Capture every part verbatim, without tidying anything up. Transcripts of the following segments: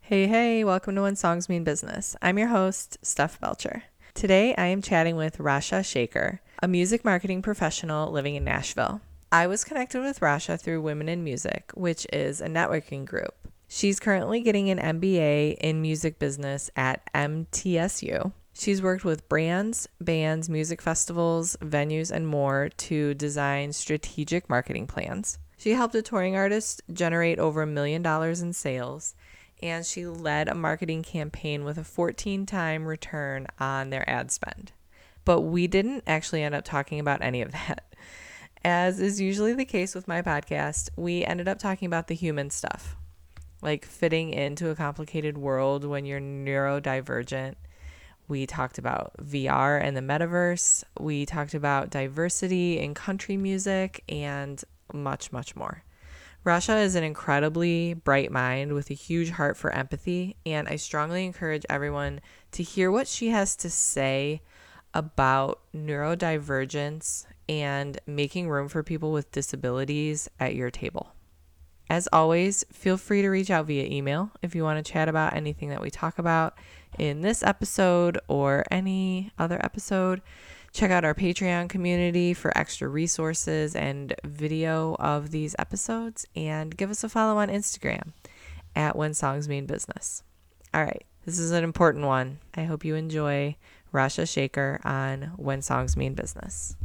Hey, hey, welcome to When Songs Mean Business. I'm your host, Steph Belcher. Today, I am chatting with Rasha Shaker, a music marketing professional living in Nashville. I was connected with Rasha through Women in Music, which is a networking group. She's currently getting an M B A in music business at M T S U. She's worked with brands, bands, music festivals, venues, and more to design strategic marketing plans. She helped a touring artist generate over a million dollars in sales, and she led a marketing campaign with a fourteen-time return on their ad spend. But we didn't actually end up talking about any of that. As is usually the case with my podcast, we ended up talking about the human stuff, like fitting into a complicated world when you're neurodivergent. We talked about V R and the metaverse. We talked about diversity in country music and much, much more. Rasha is an incredibly bright mind with a huge heart for empathy, and I strongly encourage everyone to hear what she has to say about neurodivergence and making room for people with disabilities at your table. As always, feel free to reach out via email if you want to chat about anything that we talk about in this episode or any other episode. Check out our Patreon community for extra resources and video of these episodes, and give us a follow on Instagram at When Songs Mean Business. All right, this is an important one. I hope you enjoy Rasha Shaker on When Songs Mean Business.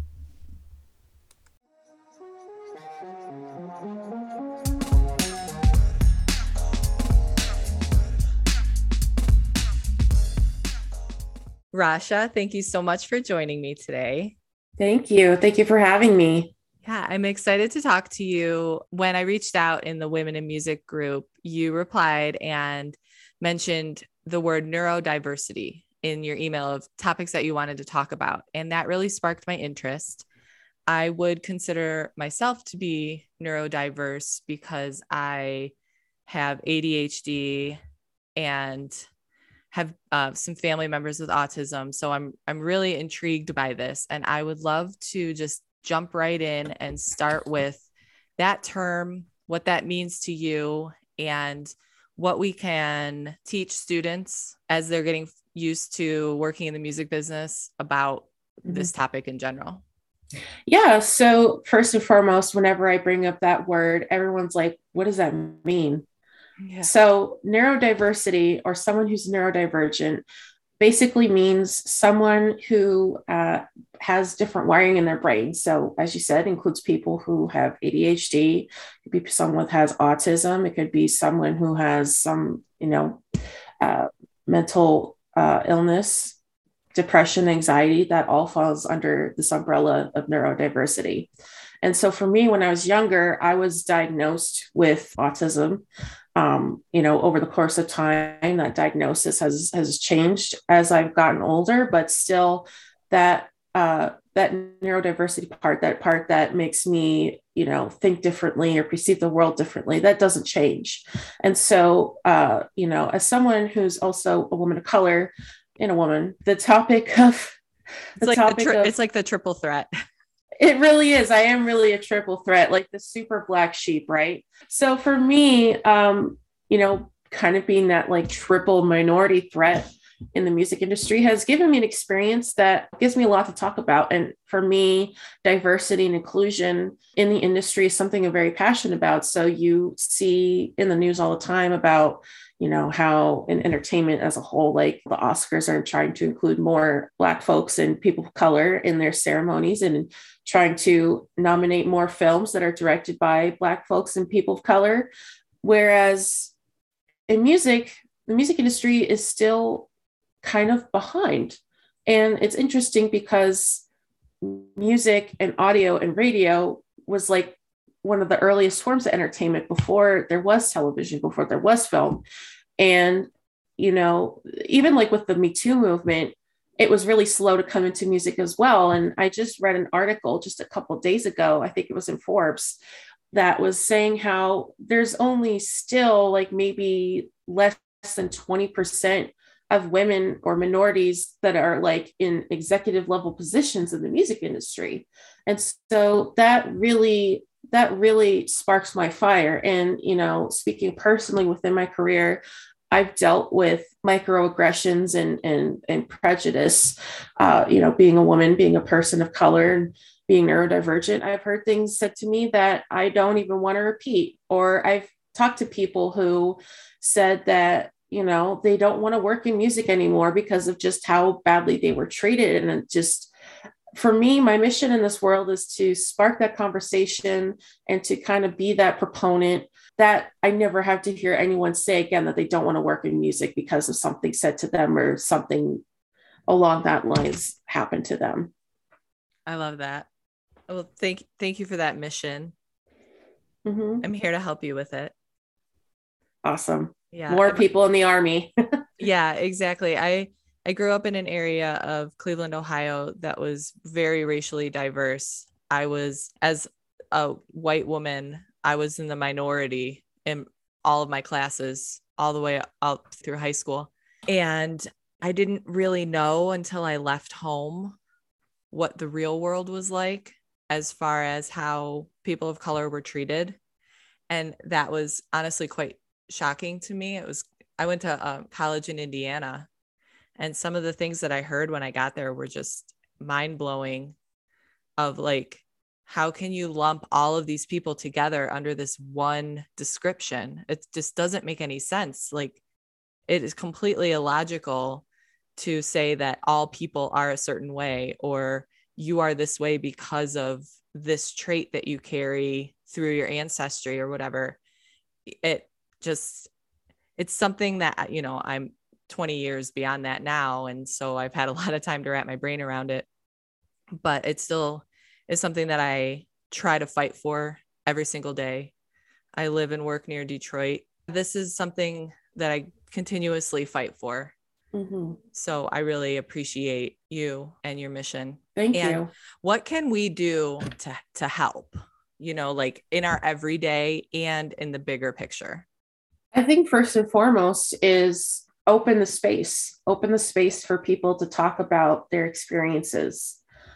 Rasha, thank you so much for joining me today. Thank you. Thank you for having me. Yeah, I'm excited to talk to you. When I reached out in the Women in Music group, you replied and mentioned the word neurodiversity in your email of topics that you wanted to talk about. And that really sparked my interest. I would consider myself to be neurodiverse because I have A D H D and have uh, some family members with autism. So I'm, I'm really intrigued by this, and I would love to just jump right in and start with that term, what that means to you, and what we can teach students as they're getting used to working in the music business about mm-hmm. this topic in general. Yeah. So first and foremost, whenever I bring up that word, everyone's like, what does that mean? Yeah. So neurodiversity, or someone who's neurodivergent, basically means someone who uh, has different wiring in their brain. So as you said, includes people who have A D H D. It could be someone who has autism. It could be someone who has some, you know, uh, mental uh, illness, depression, anxiety. That all falls under this umbrella of neurodiversity. And so for me, when I was younger, I was diagnosed with autism. Um, you know, over the course of time, that diagnosis has has changed as I've gotten older, but still that uh, that neurodiversity part, that part that makes me, you know, think differently or perceive the world differently, that doesn't change. And so, uh, you know, as someone who's also a woman of color and a woman, the topic of the it's like topic the tri- of, it's like the triple threat. It really is. I am really a triple threat, like the super black sheep, right? So for me, um, you know, kind of being that like triple minority threat in the music industry has given me an experience that gives me a lot to talk about. And for me, diversity and inclusion in the industry is something I'm very passionate about. So you see in the news all the time about, you know, how in entertainment as a whole, like the Oscars are trying to include more Black folks and people of color in their ceremonies, and trying to nominate more films that are directed by Black folks and people of color. Whereas in music, the music industry is still kind of behind. And it's interesting because music and audio and radio was like one of the earliest forms of entertainment before there was television, before there was film. And, you know, even like with the Me Too movement, it was really slow to come into music as well. And I just read an article just a couple of days ago, I think it was in Forbes, that was saying how there's only still like maybe less than twenty percent of women or minorities that are like in executive level positions in the music industry. And so that really that really sparks my fire. And, you know, speaking personally within my career, I've dealt with microaggressions and and and prejudice. Uh, you know, being a woman, being a person of color, and being neurodivergent, I've heard things said to me that I don't even want to repeat. Or I've talked to people who said that, you know, they don't want to work in music anymore because of just how badly they were treated. And it just, for me, my mission in this world is to spark that conversation and to kind of be that proponent that I never have to hear anyone say again that they don't want to work in music because of something said to them or something along that lines happened to them. I love that. Well, thank thank you for that mission. Mm-hmm. I'm here to help you with it. Awesome. Yeah. More people in the Army. Yeah, exactly. I I grew up in an area of Cleveland, Ohio that was very racially diverse. I was, as a white woman, I was in the minority in all of my classes, all the way up through high school. And I didn't really know until I left home what the real world was like as far as how people of color were treated. And that was honestly quite shocking to me. It was, I went to um, college in Indiana, and some of the things that I heard when I got there were just mind blowing of like, how can you lump all of these people together under this one description? It just doesn't make any sense. Like, it is completely illogical to say that all people are a certain way, or you are this way because of this trait that you carry through your ancestry or whatever. It just, it's something that, you know, I'm twenty years beyond that now. And so I've had a lot of time to wrap my brain around it, but it still is something that I try to fight for every single day. I live and work near Detroit. This is something that I continuously fight for. Mm-hmm. So I really appreciate you and your mission. Thank and you. What can we do to, to help, you know, like in our everyday and in the bigger picture? I think first and foremost is open the space, open the space for people to talk about their experiences.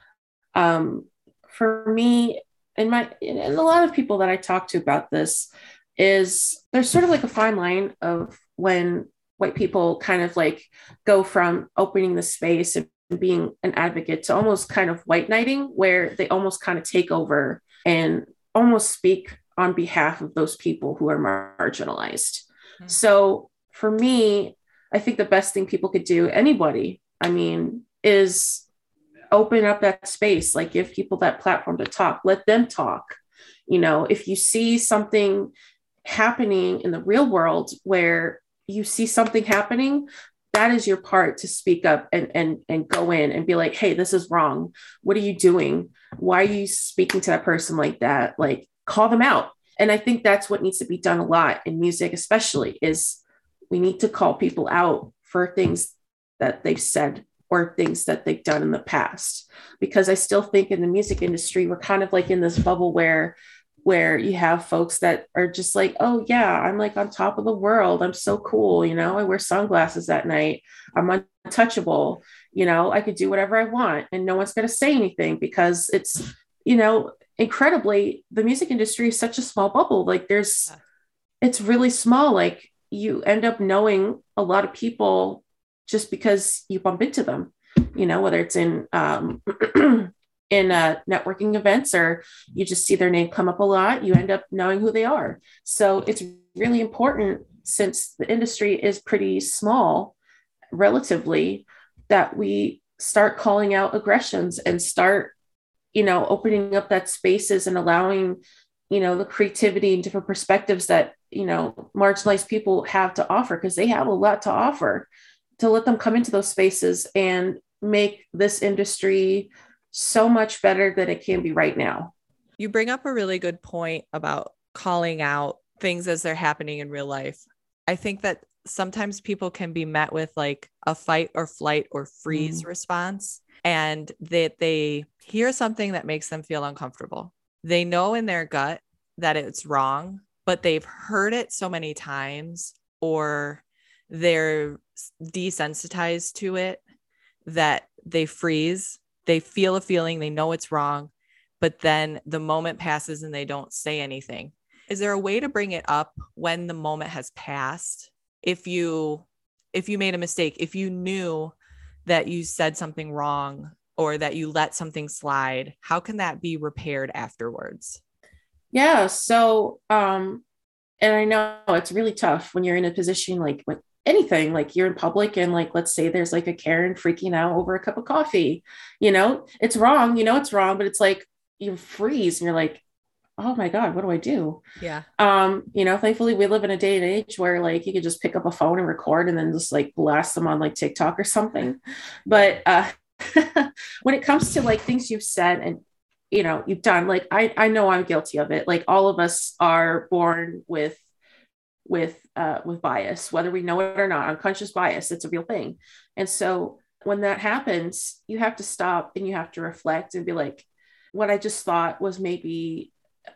Um, for me, and my, and a lot of people that I talk to about this, is there's sort of like a fine line of when white people kind of like go from opening the space and being an advocate to almost kind of white knighting, where they almost kind of take over and almost speak on behalf of those people who are marginalized. Mm-hmm. So for me, I think the best thing people could do, anybody, I mean, is open up that space, like give people that platform to talk, let them talk. You know, if you see something happening in the real world where you see something happening, that is your part to speak up and, and, and go in and be like, hey, this is wrong. What are you doing? Why are you speaking to that person like that? Like, call them out. And I think that's what needs to be done a lot in music, especially, is we need to call people out for things that they've said or things that they've done in the past. Because I still think in the music industry, we're kind of like in this bubble where where you have folks that are just like, oh yeah, I'm like on top of the world. I'm so cool. You know, I wear sunglasses at night. I'm untouchable. You know, I could do whatever I want and no one's going to say anything, because it's, you know, incredibly, the music industry is such a small bubble. Like there's, it's really small. Like you end up knowing a lot of people just because you bump into them, you know, whether it's in, um, in uh, networking events, or you just see their name come up a lot, you end up knowing who they are. So it's really important, since the industry is pretty small relatively, that we start calling out aggressions and start, you know, opening up that spaces and allowing, you know, the creativity and different perspectives that, you know, marginalized people have to offer, because they have a lot to offer, to let them come into those spaces and make this industry so much better than it can be right now. You bring up a really good point about calling out things as they're happening in real life. I think that sometimes people can be met with like a fight or flight or freeze mm. response, and that they hear something that makes them feel uncomfortable. They know in their gut that it's wrong, but they've heard it so many times, or they're desensitized to it, that they freeze. They feel a feeling, they know it's wrong, but then the moment passes and they don't say anything. Is there a way to bring it up when the moment has passed if you if you made a mistake, if you knew that you said something wrong or that you let something slide, how can that be repaired afterwards? Yeah. So, um, and I know it's really tough when you're in a position like with anything, like you're in public and like, let's say there's like a Karen freaking out over a cup of coffee, you know, it's wrong, you know, it's wrong, but it's like you freeze and you're like, oh my God, what do I do? Yeah. Um, you know, thankfully we live in a day and age where like you could just pick up a phone and record and then just like blast them on like TikTok or something. But uh when it comes to like things you've said and you know, you've done, like I I know I'm guilty of it. Like all of us are born with with uh with bias, whether we know it or not, unconscious bias, it's a real thing. And so when that happens, you have to stop and you have to reflect and be like, what I just thought was maybe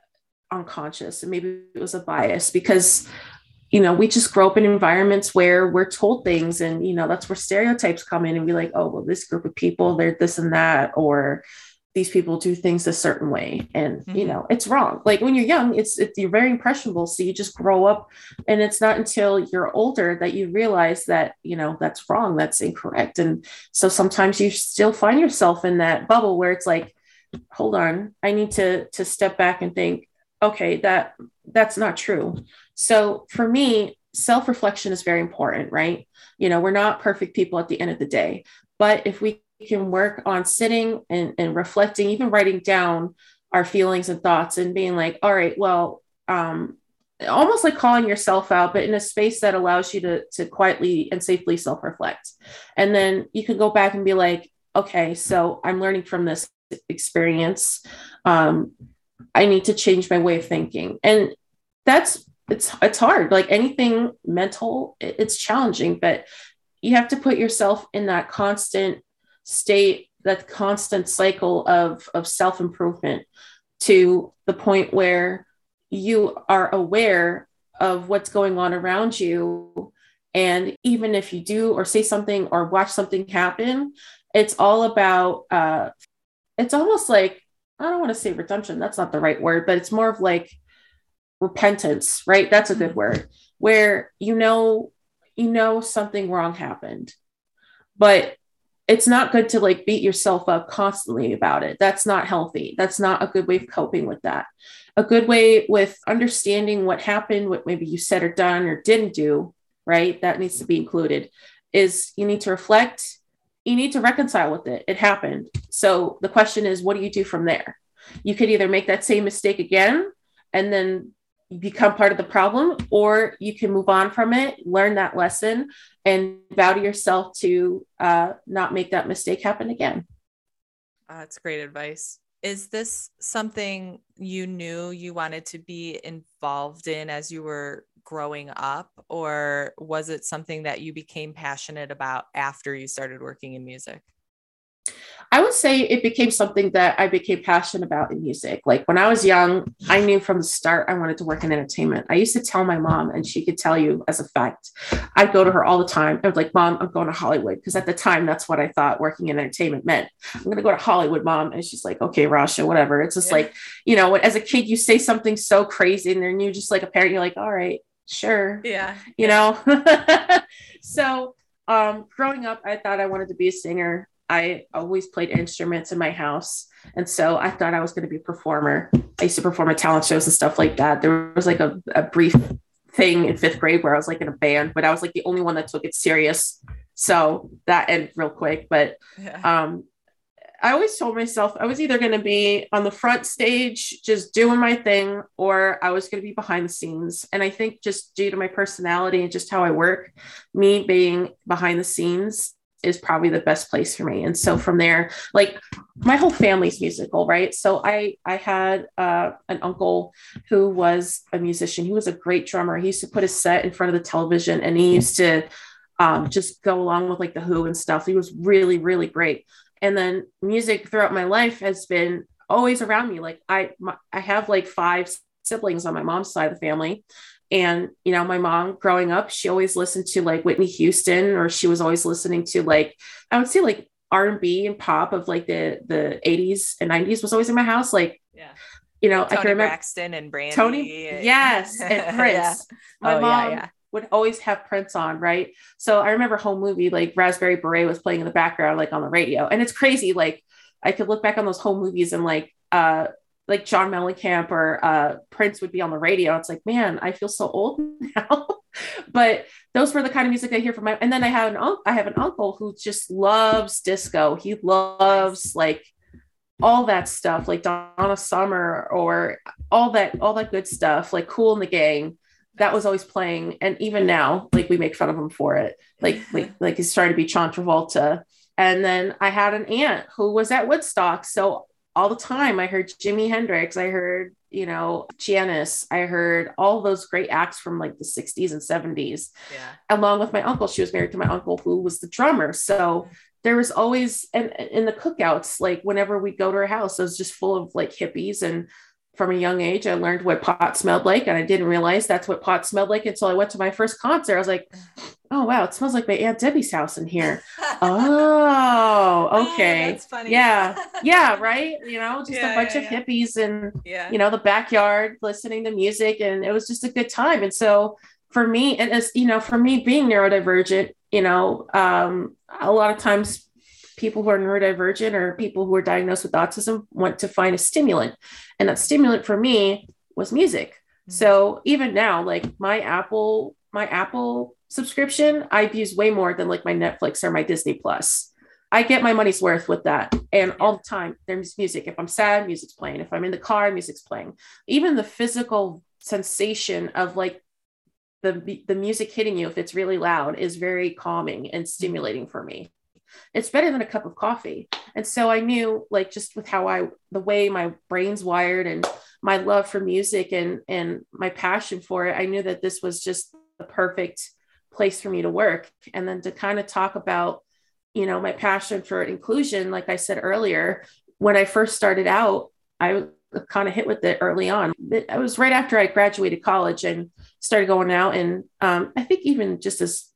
unconscious and maybe it was a bias because you know we just grow up in environments where we're told things and you know that's where stereotypes come in and be like, oh well, this group of people, they're this and that, or these people do things a certain way and mm-hmm. you know it's wrong. Like when you're young, it's, it's you're very impressionable, so you just grow up and it's not until you're older that you realize that you know that's wrong, that's incorrect. And so sometimes you still find yourself in that bubble where it's like, hold on, I need to to step back and think, okay, that that's not true. So for me, self-reflection is very important, right? You know, we're not perfect people at the end of the day, but if we can work on sitting and, and reflecting, even writing down our feelings and thoughts and being like, all right, well, um, almost like calling yourself out, but in a space that allows you to, to quietly and safely self-reflect. And then you can go back and be like, okay, so I'm learning from this experience. Um, I need to change my way of thinking. And that's, it's, it's hard. Like anything mental, it's challenging, but you have to put yourself in that constant state, that constant cycle of, of self-improvement to the point where you are aware of what's going on around you. And even if you do, or say something or watch something happen, it's all about, uh, it's almost like, I don't want to say redemption. That's not the right word, but it's more of like repentance, right? That's a good word, where, you know, you know, something wrong happened, but it's not good to like beat yourself up constantly about it. That's not healthy. That's not a good way of coping with that. A good way with understanding what happened, what maybe you said or done or didn't do, right? That needs to be included, is you need to reflect. You need to reconcile with it. It happened. So the question is, what do you do from there? You could either make that same mistake again and then become part of the problem, or you can move on from it, learn that lesson, and vow to yourself to uh, not make that mistake happen again. Uh, that's great advice. Is this something you knew you wanted to be involved in as you were growing up, or was it something that you became passionate about after you started working in music? I would say it became something that I became passionate about in music. Like when I was young, I knew from the start I wanted to work in entertainment. I used to tell my mom, and she could tell you as a fact, I'd go to her all the time. I was like, Mom, I'm going to Hollywood. Because at the time, that's what I thought working in entertainment meant. I'm going to go to Hollywood, Mom. And she's like, okay, Rasha, whatever. It's just yeah. like, you know, as a kid, you say something so crazy and then you just like a parent, you're like, all right, sure. Yeah. You yeah. know? So um, growing up, I thought I wanted to be a singer. I always played instruments in my house. And so I thought I was going to be a performer. I used to perform at talent shows and stuff like that. There was like a, a brief thing in fifth grade where I was like in a band, but I was like the only one that took it serious. So that ended real quick. But yeah. um, I always told myself I was either going to be on the front stage, just doing my thing, or I was going to be behind the scenes. And I think just due to my personality and just how I work, me being behind the scenes is probably the best place for me. And so from there, like my whole family's musical, right? So I, I had uh, an uncle who was a musician. He was a great drummer. He used to put his set in front of the television and he used to um, just go along with like the Who and stuff. He was really, really great. And then music throughout my life has been always around me. Like I, my, I have like five siblings on my mom's side of the family. And, you know, my mom growing up, she always listened to like Whitney Houston, or she was always listening to like, I would say like R and B and pop of like the, the eighties and nineties was always in my house. Like, yeah, you know, Tony I can remember Braxton and Brandy. Tony. Yes. And Prince. Yeah. My oh, mom, yeah, yeah. would always have Prince on, right? So I remember Home Movie, like Raspberry Beret was playing in the background, like on the radio. And it's crazy. Like I could look back on those home movies and like, uh, like John Mellencamp or uh, Prince would be on the radio. It's like, man, I feel so old now. But those were the kind of music I hear from my, and then I have an uncle, I have an uncle who just loves disco. He loves like all that stuff, like Donna Summer or all that, all that good stuff, like Kool and the Gang. That was always playing. And even now, like we make fun of him for it. Like, like, like he's trying to be John Travolta. And then I had an aunt who was at Woodstock. So all the time I heard Jimi Hendrix, I heard, you know, Janis, I heard all those great acts from like the sixties and seventies, yeah. Along with my uncle. She was married to my uncle who was the drummer. So there was always, and in the cookouts, like whenever we go to her house, it was just full of like hippies. And from a young age, I learned what pot smelled like. And I didn't realize that's what pot smelled like until I went to my first concert. I was like, oh, wow, it smells like my Aunt Debbie's house in here. Oh, okay. Oh, that's funny. Yeah. Yeah. Right. You know, just yeah, a bunch yeah, of yeah. hippies and, yeah. you know, the backyard listening to music. And it was just a good time. And so for me, and as, you know, for me being neurodivergent, you know, um, a lot of times people who are neurodivergent or people who are diagnosed with autism want to find a stimulant. And that stimulant for me was music. Mm-hmm. So even now, like my Apple, my Apple subscription, I've used way more than like my Netflix or my Disney Plus. I get my money's worth with that. And all the time there's music. If I'm sad, music's playing. If I'm in the car, music's playing. Even the physical sensation of like the, the music hitting you, if it's really loud, is very calming and stimulating for me. It's better than a cup of coffee. And so I knew, like, just with how I, the way my brain's wired and my love for music and, and my passion for it, I knew that this was just the perfect place for me to work. And then to kind of talk about, you know, my passion for inclusion, like I said earlier, when I first started out, I was kind of hit with it early on. It was right after I graduated college and started going out. And um, I think even just as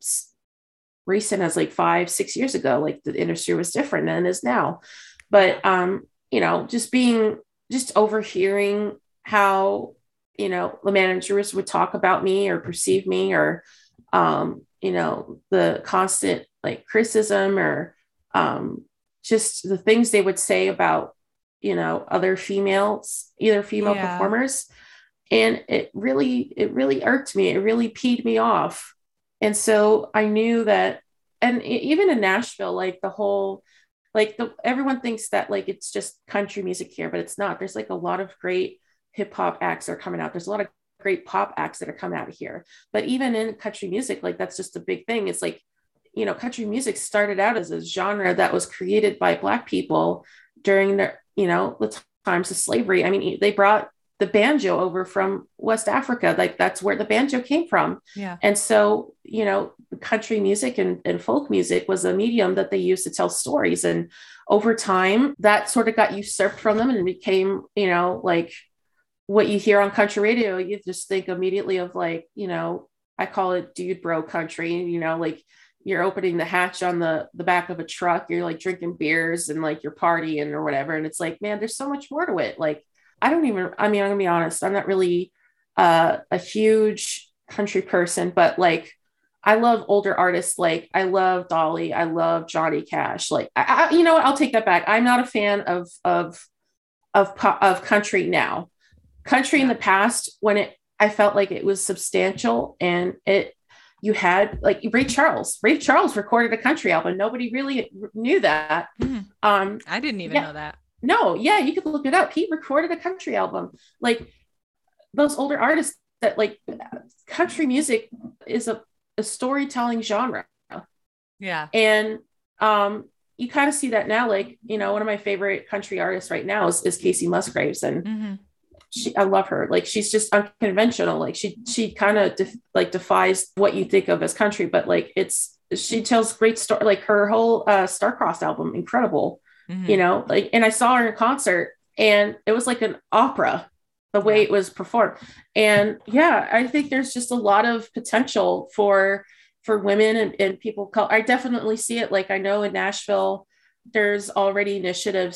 recent as like five, six years ago, like the industry was different than it is now. But, um, you know, just being, just overhearing how, you know, the managers would talk about me or perceive me or, um, you know, the constant like criticism or um, just the things they would say about, you know, other females, either female yeah. performers. And it really, it really irked me. It really peed me off. And so I knew that, and even in Nashville, like the whole, like the, everyone thinks that like, it's just country music here, but it's not. There's like a lot of great hip hop acts that are coming out. There's a lot of great pop acts that are coming out of here. But even in country music, like that's just a big thing. It's like, you know, country music started out as a genre that was created by Black people during the, you know, the times of slavery. I mean, they brought the banjo over from West Africa. Like that's where the banjo came from. Yeah. And so, you know, country music and, and folk music was a medium that they used to tell stories. And over time that sort of got usurped from them and became, you know, like what you hear on country radio, you just think immediately of like, you know, I call it dude bro country, you know, like you're opening the hatch on the, the back of a truck, you're like drinking beers and like you're partying or whatever. And it's like, man, there's so much more to it. Like, I don't even, I mean, I'm gonna be honest, I'm not really uh, a huge country person, but like, I love older artists. Like I love Dolly. I love Johnny Cash. Like, I, I, you know what, I'll take that back. I'm not a fan of, of, of, of country now. Country in the past, when it, I felt like it was substantial and it, you had like Ray Charles, Ray Charles recorded a country album. Nobody really knew that. Mm-hmm. Um, I didn't even yeah. know that. No, yeah, you could look it up. He recorded a country album. Like those older artists that like country music is a, a storytelling genre. Yeah. And um, you kind of see that now. Like, you know, one of my favorite country artists right now is, is Casey Musgraves. And mm-hmm. she, I love her. Like, she's just unconventional. Like she, she kind of def, like defies what you think of as country, but like it's, she tells great story. Like her whole uh, Starcrossed album, incredible. Mm-hmm. You know, like, and I saw her in concert and it was like an opera, the way yeah. it was performed. And yeah, I think there's just a lot of potential for, for women and, and people. I definitely see it. Like I know in Nashville, there's already initiatives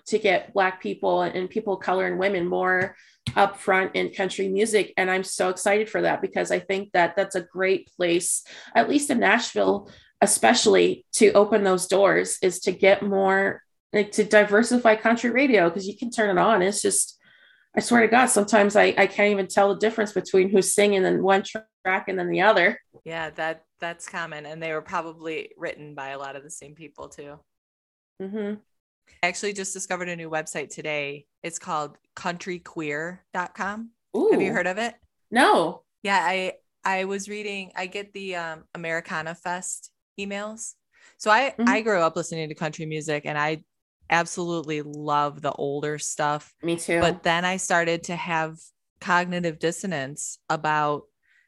to get Black people and people of color and women more up front in country music. And I'm so excited for that, because I think that that's a great place, at least in Nashville, especially, to open those doors, is to get more, like, to diversify country radio, because you can turn it on. It's just, I swear to God, sometimes I, I can't even tell the difference between who's singing in one track and then the other. Yeah, that that's common. And they were probably written by a lot of the same people too. Mm-hmm. I actually just discovered a new website today. It's called country queer dot com. Ooh. Have you heard of it? No. Yeah, I I was reading, I get the um, Americana Fest emails. So I, Mm-hmm. I grew up listening to country music, and I absolutely love the older stuff. Me too. But then I started to have cognitive dissonance about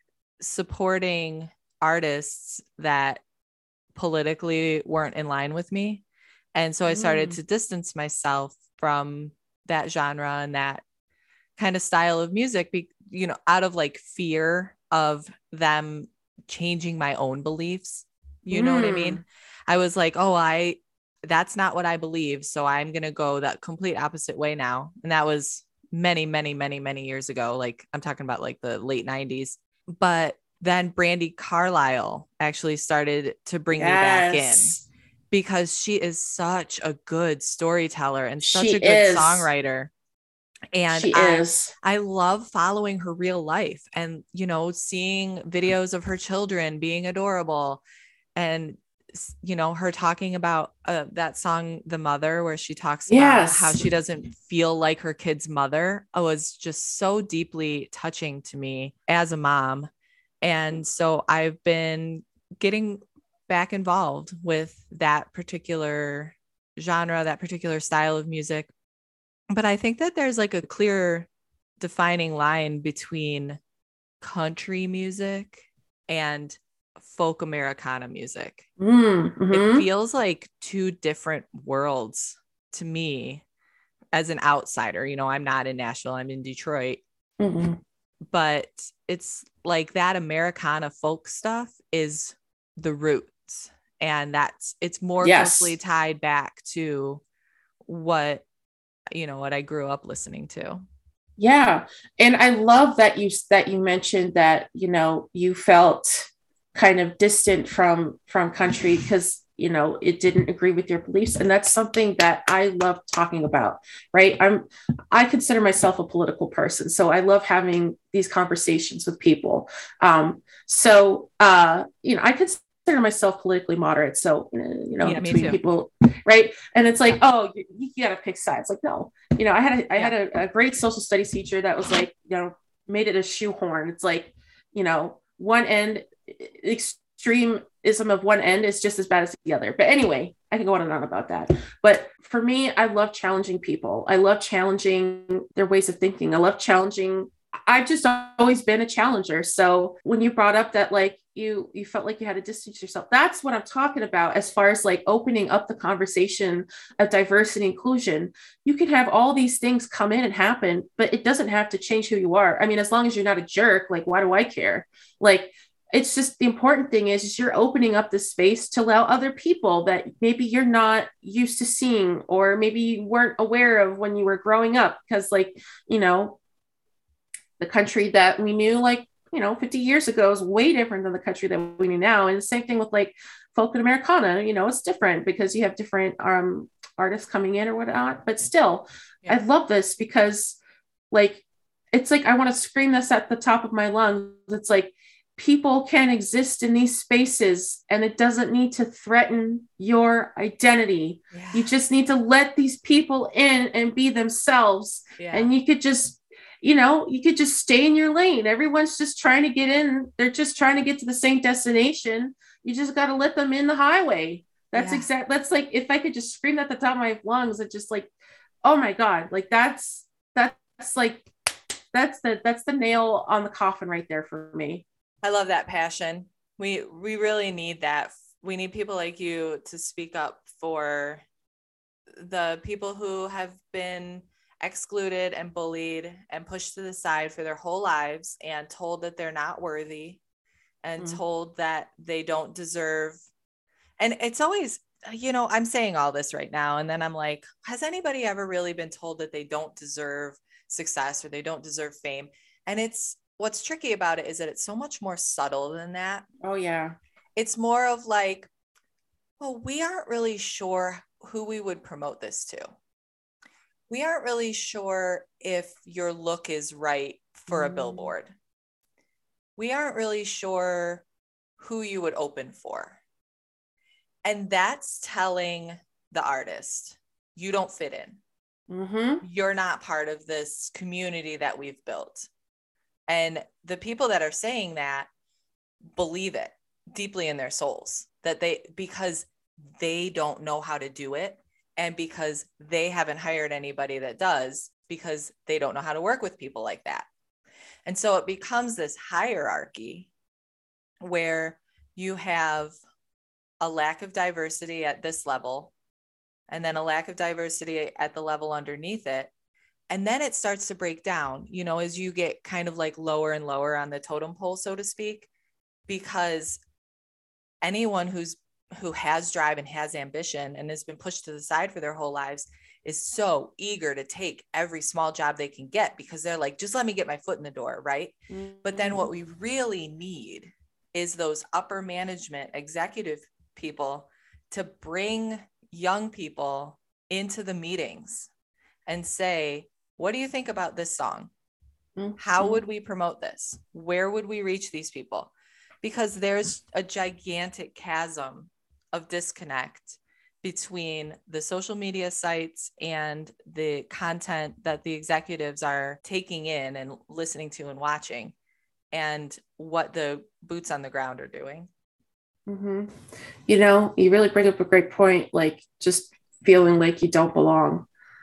supporting artists that politically weren't in line with me. And so I started Mm. to distance myself from that genre and that kind of style of music, be, you know, out of like fear of them changing my own beliefs. You mm. know what I mean? I was like, oh, I, that's not what I believe. So I'm going to go that complete opposite way now. And that was many, many, many, many years ago. Like I'm talking about like the late nineties. But then Brandi Carlile actually started to bring yes. me back in, because she is such a good storyteller and such she a good is. songwriter. And she I, is. I love following her real life and, you know, seeing videos of her children being adorable, and, you know, her talking about uh, that song, The Mother, where she talks yes. about how she doesn't feel like her kid's mother. It was just so deeply touching to me as a mom. And so I've been getting back involved with that particular genre, that particular style of music. But I think that there's like a clear defining line between country music and folk Americana music. Mm-hmm. It feels like two different worlds to me as an outsider. You know, I'm not in Nashville, I'm in Detroit. Mm-hmm. But it's like that Americana folk stuff is the roots. And that's, it's more yes. closely tied back to what, you know, what I grew up listening to. Yeah. And I love that you, that you mentioned that, you know, you felt kind of distant from, from country because, you know, it didn't agree with your beliefs. And that's something that I love talking about, right? I'm, I consider myself a political person. So I love having these conversations with people. Um, so, uh, you know, I consider myself politically moderate. So, you know, yeah, between people, right. And it's like, oh, you, you got to pick sides. Like, no, you know, I had, a, I yeah. had a, a great social studies teacher that was like, you know, made it a shoehorn. It's like, you know, one end, extremism of one end is just as bad as the other. But anyway, I can go on and on about that. But for me, I love challenging people. I love challenging their ways of thinking. I love challenging. I've just always been a challenger. So when you brought up that, like, you, you felt like you had to distance yourself, that's what I'm talking about. As far as like opening up the conversation of diversity and inclusion, you can have all these things come in and happen, but it doesn't have to change who you are. I mean, as long as you're not a jerk, like, why do I care? Like, it's just, the important thing is, is you're opening up the space to allow other people that maybe you're not used to seeing, or maybe you weren't aware of when you were growing up. Because, like, you know, the country that we knew, like, you know, fifty years ago is way different than the country that we knew now. And the same thing with like folk and Americana, you know, it's different because you have different um, artists coming in or whatnot. But still, yeah. I love this because, like, it's like, I want to scream this at the top of my lungs. It's like, people can exist in these spaces and it doesn't need to threaten your identity. Yeah. You just need to let these people in and be themselves. Yeah. And you could just, you know, you could just stay in your lane. Everyone's just trying to get in. They're just trying to get to the same destination. You just got to let them in the highway. That's yeah. exact. That's like, if I could just scream at the top of my lungs, it's just like, oh my God, like that's, that's like, that's the, that's the nail on the coffin right there for me. I love that passion. We we really need that. We need people like you to speak up for the people who have been excluded and bullied and pushed to the side for their whole lives and told that they're not worthy and mm. told that they don't deserve. And it's always, you know, I'm saying all this right now, and then I'm like, has anybody ever really been told that they don't deserve success or they don't deserve fame? And it's what's tricky about it is that it's so much more subtle than that. Oh, yeah. It's more of like, well, we aren't really sure who we would promote this to. We aren't really sure if your look is right for a Mm. billboard. We aren't really sure who you would open for. And that's telling the artist, you don't fit in. Mm-hmm. You're not part of this community that we've built. And the people that are saying that believe it deeply in their souls, that they, because they don't know how to do it, and because they haven't hired anybody that does, because they don't know how to work with people like that. And so it becomes this hierarchy where you have a lack of diversity at this level, and then a lack of diversity at the level underneath it. And then it starts to break down, you know, as you get kind of like lower and lower on the totem pole, so to speak, because anyone who's who has drive and has ambition and has been pushed to the side for their whole lives is so eager to take every small job they can get, because they're like, just let me get my foot in the door, right? Mm-hmm. But then what we really need is those upper management executive people to bring young people into the meetings and say, what do you think about this song? Mm-hmm. How would we promote this? Where would we reach these people? Because there's a gigantic chasm of disconnect between the social media sites and the content that the executives are taking in and listening to and watching, and what the boots on the ground are doing. Mm-hmm. You know, you really bring up a great point, like just feeling like you don't belong.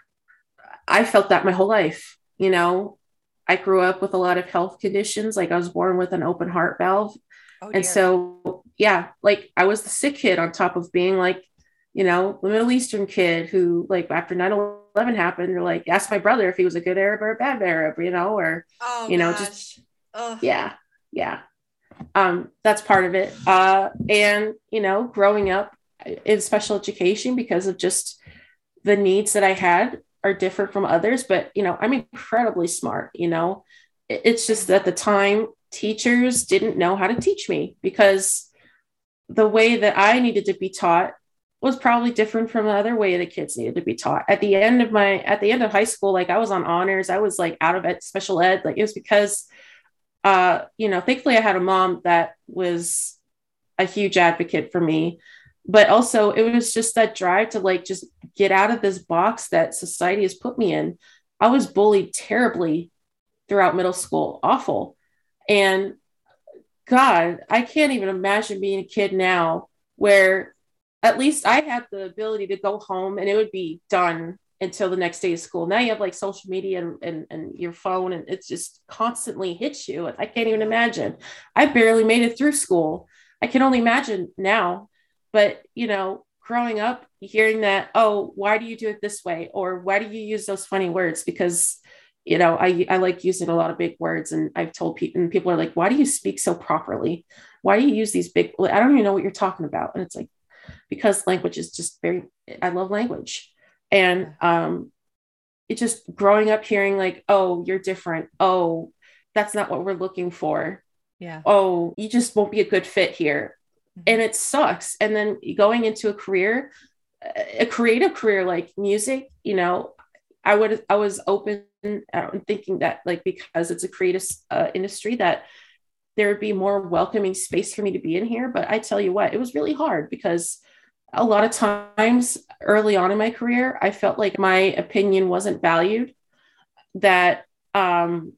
I felt that my whole life. You know, I grew up with a lot of health conditions. Like I was born with an open heart valve. Oh, and so, yeah, like I was the sick kid on top of being like, you know, the Middle Eastern kid who, like, after nine eleven happened, you're like, ask my brother if he was a good Arab or a bad Arab, you know, or, oh, you know, gosh. just, Ugh. yeah, yeah. Um, that's part of it. Uh, and, you know, growing up in special education, because of just the needs that I had are different from others, but, you know, I'm incredibly smart, you know, it's just that at the time teachers didn't know how to teach me, because the way that I needed to be taught was probably different from the other way the kids needed to be taught. At the end of my, at the end of high school, like I was on honors, I was like out of ed, special ed. Like it was because, uh, you know, thankfully I had a mom that was a huge advocate for me, but also it was just that drive to like, just get out of this box that society has put me in. I was bullied terribly throughout middle school, awful. And God, I can't even imagine being a kid now where at least I had the ability to go home and it would be done until the next day of school. Now you have like social media and, and, and your phone, and it just constantly hits you. I can't even imagine. I barely made it through school. I can only imagine now. But, you know, growing up, hearing that, oh, why do you do it this way? Or why do you use those funny words? Because, you know, I, I like using a lot of big words, and I've told people, and people are like, why do you speak so properly? Why do you use these big, I don't even know what you're talking about. And it's like, because language is just very, I love language. And um, it just growing up hearing like, oh, you're different. Oh, that's not what we're looking for. Yeah. Oh, you just won't be a good fit here. Mm-hmm. And it sucks. And then going into a career, a creative career like music, you know, I would, I was open and thinking that like, because it's a creative uh, industry, that there would be more welcoming space for me to be in here. But I tell you what, it was really hard, because a lot of times early on in my career, I felt like my opinion wasn't valued, that um,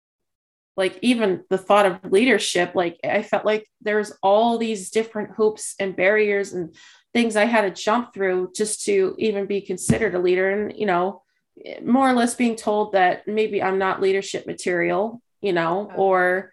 like even the thought of leadership, like I felt like there's all these different hoops and barriers and things I had to jump through just to even be considered a leader. And, you know, more or less being told that maybe I'm not leadership material, you know, okay. or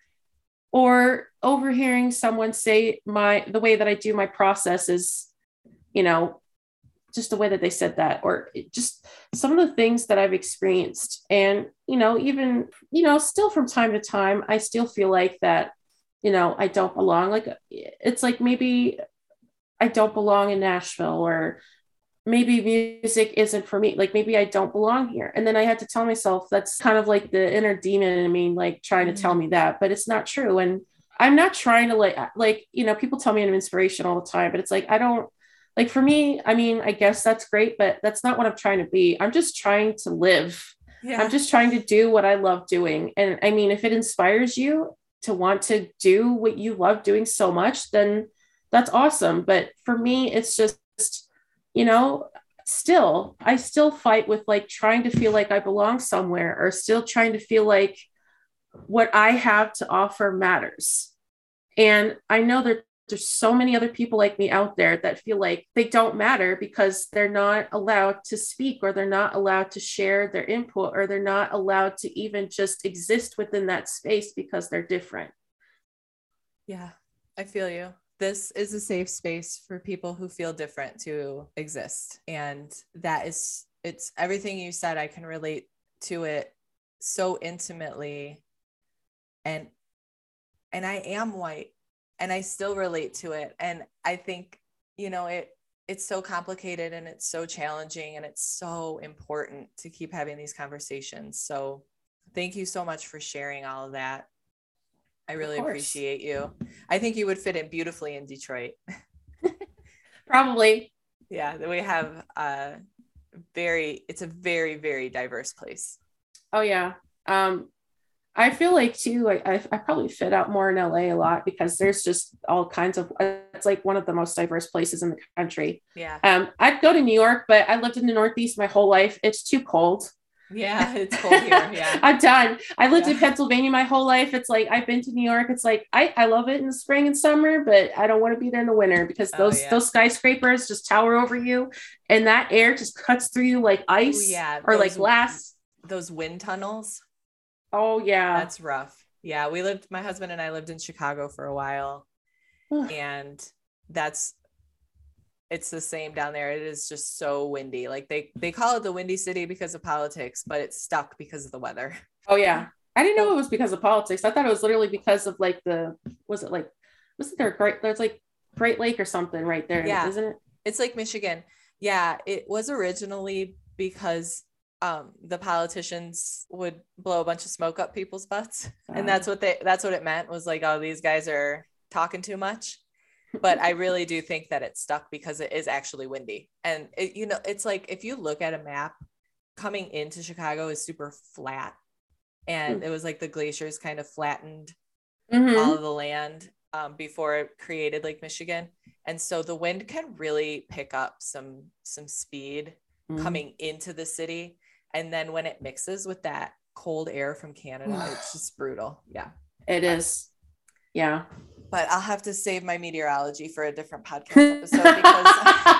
or overhearing someone say my the way that I do my process is, you know, just the way that they said that, or just some of the things that I've experienced. And, you know, even, you know, still from time to time, I still feel like that, you know, I don't belong. Like, it's like maybe I don't belong in Nashville, or maybe music isn't for me. Like maybe I don't belong here. And then I had to tell myself that's kind of like the inner demon in me, like trying to tell me that, but it's not true. And I'm not trying to like, like, you know, people tell me I'm inspiration all the time, but it's like, I don't like for me, I mean, I guess that's great, but that's not what I'm trying to be. I'm just trying to live. Yeah. I'm just trying to do what I love doing. And I mean, if it inspires you to want to do what you love doing so much, then that's awesome. But for me, it's just, you know, still, I still fight with like trying to feel like I belong somewhere, or still trying to feel like what I have to offer matters. And I know that there's so many other people like me out there that feel like they don't matter because they're not allowed to speak, or they're not allowed to share their input, or they're not allowed to even just exist within that space because they're different. Yeah, I feel you. This is a safe space for people who feel different to exist. And that is, it's everything you said. I can relate to it so intimately. And, and I am white, and I still relate to it. And I think, you know, it, it's so complicated, and it's so challenging, and it's so important to keep having these conversations. So thank you so much for sharing all of that. I really appreciate you. I think you would fit in beautifully in Detroit. Probably. Yeah, we have a very, it's a very, very diverse place. Oh yeah. Um, I feel like too, I, I, I probably fit out more in L A a lot, because there's just all kinds of, it's like one of the most diverse places in the country. Yeah. Um, I'd go to New York, but I lived in the Northeast my whole life. It's too cold. Yeah, it's cold here. Yeah. I'm done. I lived yeah. in Pennsylvania my whole life. It's like, I've been to New York. It's like, I, I love it in the spring and summer, but I don't want to be there in the winter, because those, oh, yeah. those skyscrapers just tower over you, and that air just cuts through you like ice. Ooh, yeah. Or those, like glass. Those wind tunnels. Oh yeah. That's rough. Yeah. We lived, my husband and I lived in Chicago for a while, and that's, it's the same down there. It is just so windy. Like they, they call it the Windy City because of politics, but it's stuck because of the weather. Oh yeah. I didn't know it was because of politics. I thought it was literally because of like the, was it like, wasn't there a great, there's like Great Lake or something right there, yeah. isn't it? It's like Michigan. Yeah. It was originally because um, the politicians would blow a bunch of smoke up people's butts. Uh, and that's what they, that's what it meant, was like, oh, these guys are talking too much. But I really do think that it's stuck because it is actually windy. And it, you know, it's like, if you look at a map, coming into Chicago is super flat. And mm. it was like the glaciers kind of flattened mm-hmm. all of the land um, before it created Lake Michigan. And so the wind can really pick up some, some speed mm. coming into the city. And then when it mixes with that cold air from Canada, it's just brutal. Yeah, it is. Yeah. But I'll have to save my meteorology for a different podcast episode, because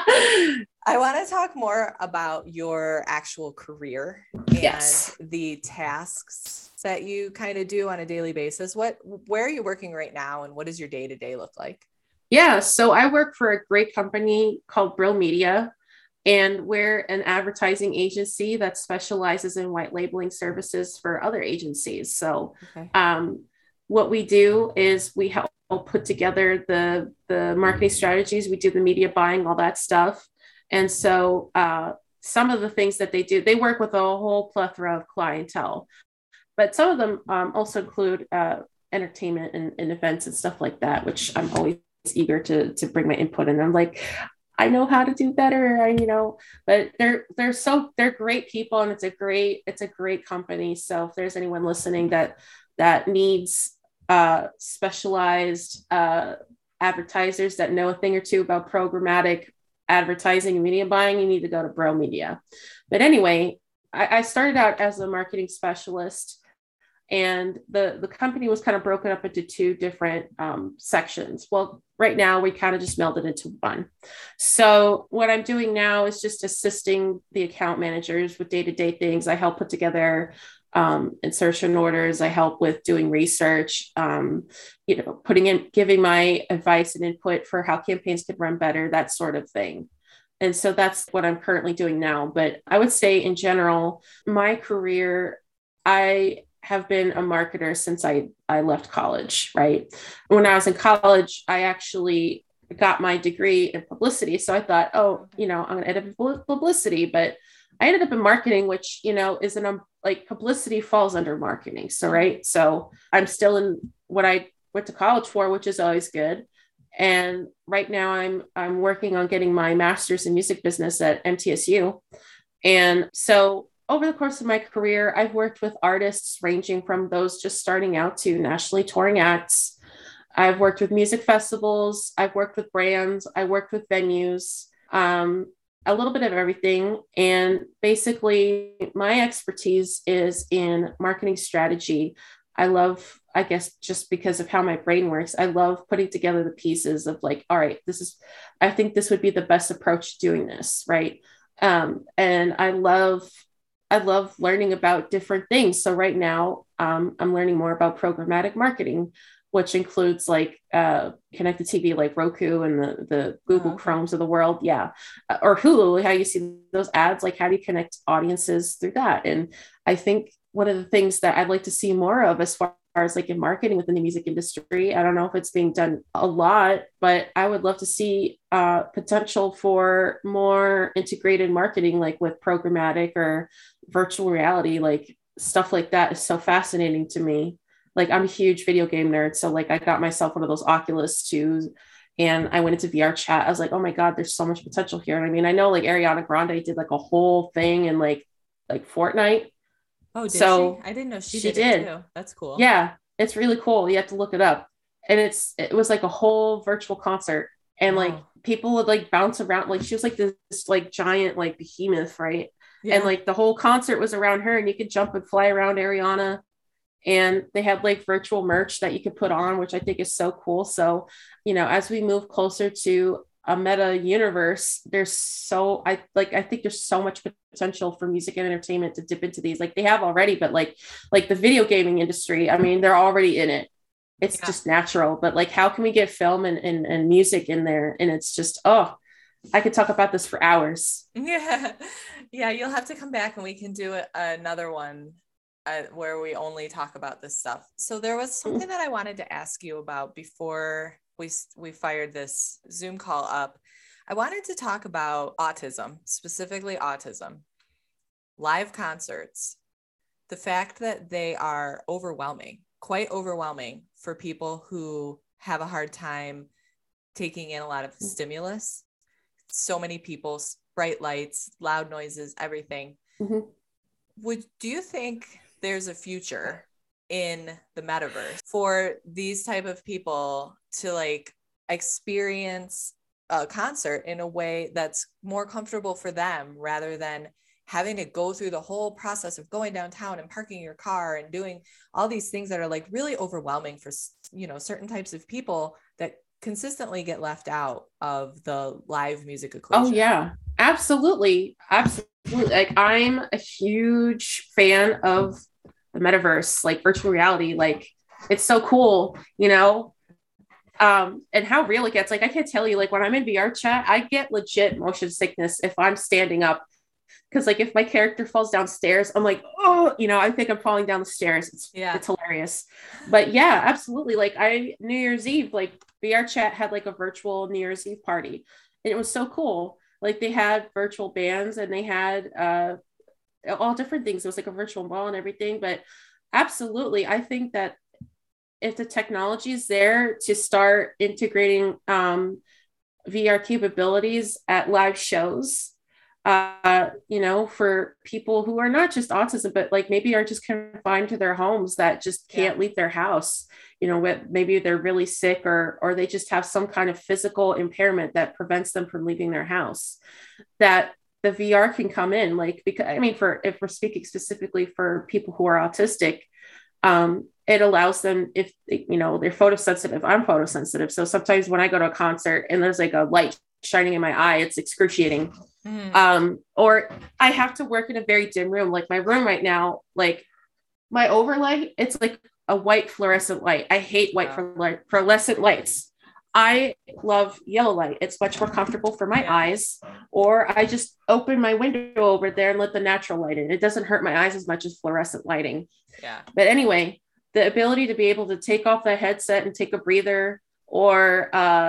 I want to talk more about your actual career and yes. the tasks that you kind of do on a daily basis. What, where are you working right now, and what does your day-to-day look like? Yeah. So I work for a great company called Brill Media, and we're an advertising agency that specializes in white labeling services for other agencies. So okay. um, what we do is we help put together the, the marketing strategies. We do the media buying, all that stuff. And so uh, some of the things that they do, they work with a whole plethora of clientele, but some of them um, also include uh, entertainment and, and events and stuff like that, which I'm always eager to, to bring my input in. I'm like, I know how to do better, I, you know, but they're, they're so, they're great people, and it's a great, it's a great company. So if there's anyone listening that, that needs uh, specialized uh, advertisers that know a thing or two about programmatic advertising and media buying, you need to go to Brill Media. But anyway, I, I started out as a marketing specialist, and the, the company was kind of broken up into two different um, sections. Well, right now we kind of just melded into one. So what I'm doing now is just assisting the account managers with day-to-day things. I help put together um, insertion orders. I help with doing research, um, you know, putting in, giving my advice and input for how campaigns could run better, that sort of thing. And so that's what I'm currently doing now. But I would say in general, my career, I have been a marketer since I, I left college, right? When I was in college, I actually got my degree in publicity. So I thought, oh, you know, I'm going to end up in publicity, but I ended up in marketing, which, you know, isn't a, like publicity falls under marketing. So, right. So I'm still in what I went to college for, which is always good. And right now I'm, I'm working on getting my master's in music business at M T S U. And so over the course of my career, I've worked with artists ranging from those just starting out to nationally touring acts. I've worked with music festivals. I've worked with brands. I worked with venues, um, a little bit of everything. And basically, my expertise is in marketing strategy. I love, I guess, just because of how my brain works, I love putting together the pieces of like, all right, this is, I think this would be the best approach to doing this, right? Um, and I love I love learning about different things. So right now, um, I'm learning more about programmatic marketing, which includes like uh, connected T V, like Roku and the, the Google Oh, okay. Chromes of the world. Yeah. Uh, Or Hulu, how you see those ads, like how do you connect audiences through that? And I think one of the things that I'd like to see more of as far as like in marketing within the music industry, I don't know if it's being done a lot, but I would love to see uh, potential for more integrated marketing, like with programmatic or virtual reality, like stuff like that is so fascinating to me. Like I'm a huge video game nerd. So like I got myself one of those Oculus twos and I went into V R chat. I was like, oh my God, there's so much potential here. And I mean, I know like Ariana Grande did like a whole thing in like like Fortnite. Oh, did So she? I didn't know she, she did it did. too. That's cool. Yeah, it's really cool. You have to look it up. And it's it was like a whole virtual concert. And like Wow. people would like bounce around. Like she was like this, like giant like behemoth, right? And Yeah. like the whole concert was around her and you could jump and fly around Ariana. And they had like virtual merch that you could put on, which I think is so cool. So, you know, as we move closer to a meta universe, there's so I like I think there's so much potential for music and entertainment to dip into these. Like they have already, but like like the video gaming industry, I mean, they're already in it. It's Yeah. just natural. But like how can we get film and, and, and music in there? And it's just, oh, I could talk about this for hours. Yeah. Yeah. You'll have to come back and we can do a, another one uh, where we only talk about this stuff. So there was something that I wanted to ask you about before we, we fired this Zoom call up. I wanted to talk about autism, specifically autism, live concerts, the fact that they are overwhelming, quite overwhelming for people who have a hard time taking in a lot of stimulus. So many people, bright lights, loud noises, everything. Mm-hmm. Would do you think there's a future in the metaverse for these type of people to like experience a concert in a way that's more comfortable for them rather than having to go through the whole process of going downtown and parking your car and doing all these things that are like really overwhelming for, you know, certain types of people that consistently get left out of the live music equation? Oh yeah, absolutely. Absolutely. Like I'm a huge fan of the metaverse, like virtual reality. Like it's so cool, you know? Um, and how real it gets. Like I can't tell you, like when I'm in V R chat, I get legit motion sickness if I'm standing up. Cause like if my character falls downstairs, I'm like, oh, you know, I think I'm falling down the stairs. It's Yeah. it's hilarious. But yeah, absolutely. Like I New Year's Eve, like V R chat had like a virtual New Year's Eve party. And it was so cool. Like they had virtual bands and they had uh all different things. It was like a virtual mall and everything. But absolutely, I think that if the technology is there to start integrating um, V R capabilities at live shows, uh, you know, for people who are not just autism, but like maybe are just confined to their homes that just can't Yeah. leave their house, you know, what maybe they're really sick or or they just have some kind of physical impairment that prevents them from leaving their house, that the V R can come in. Like, because I mean, for if we're speaking specifically for people who are autistic, um, it allows them, if you know they're photosensitive, I'm photosensitive, so sometimes when I go to a concert and there's like a light shining in my eye, it's excruciating. Mm. Um, or I have to work in a very dim room, like my room right now, like my overlay, it's like a white fluorescent light. I hate white Wow. fluorescent lights. I love yellow light. It's much more comfortable for my Yeah. eyes. Or I just open my window over there and let the natural light in. It doesn't hurt my eyes as much as fluorescent lighting. Yeah. But anyway, the ability to be able to take off the headset and take a breather, or uh,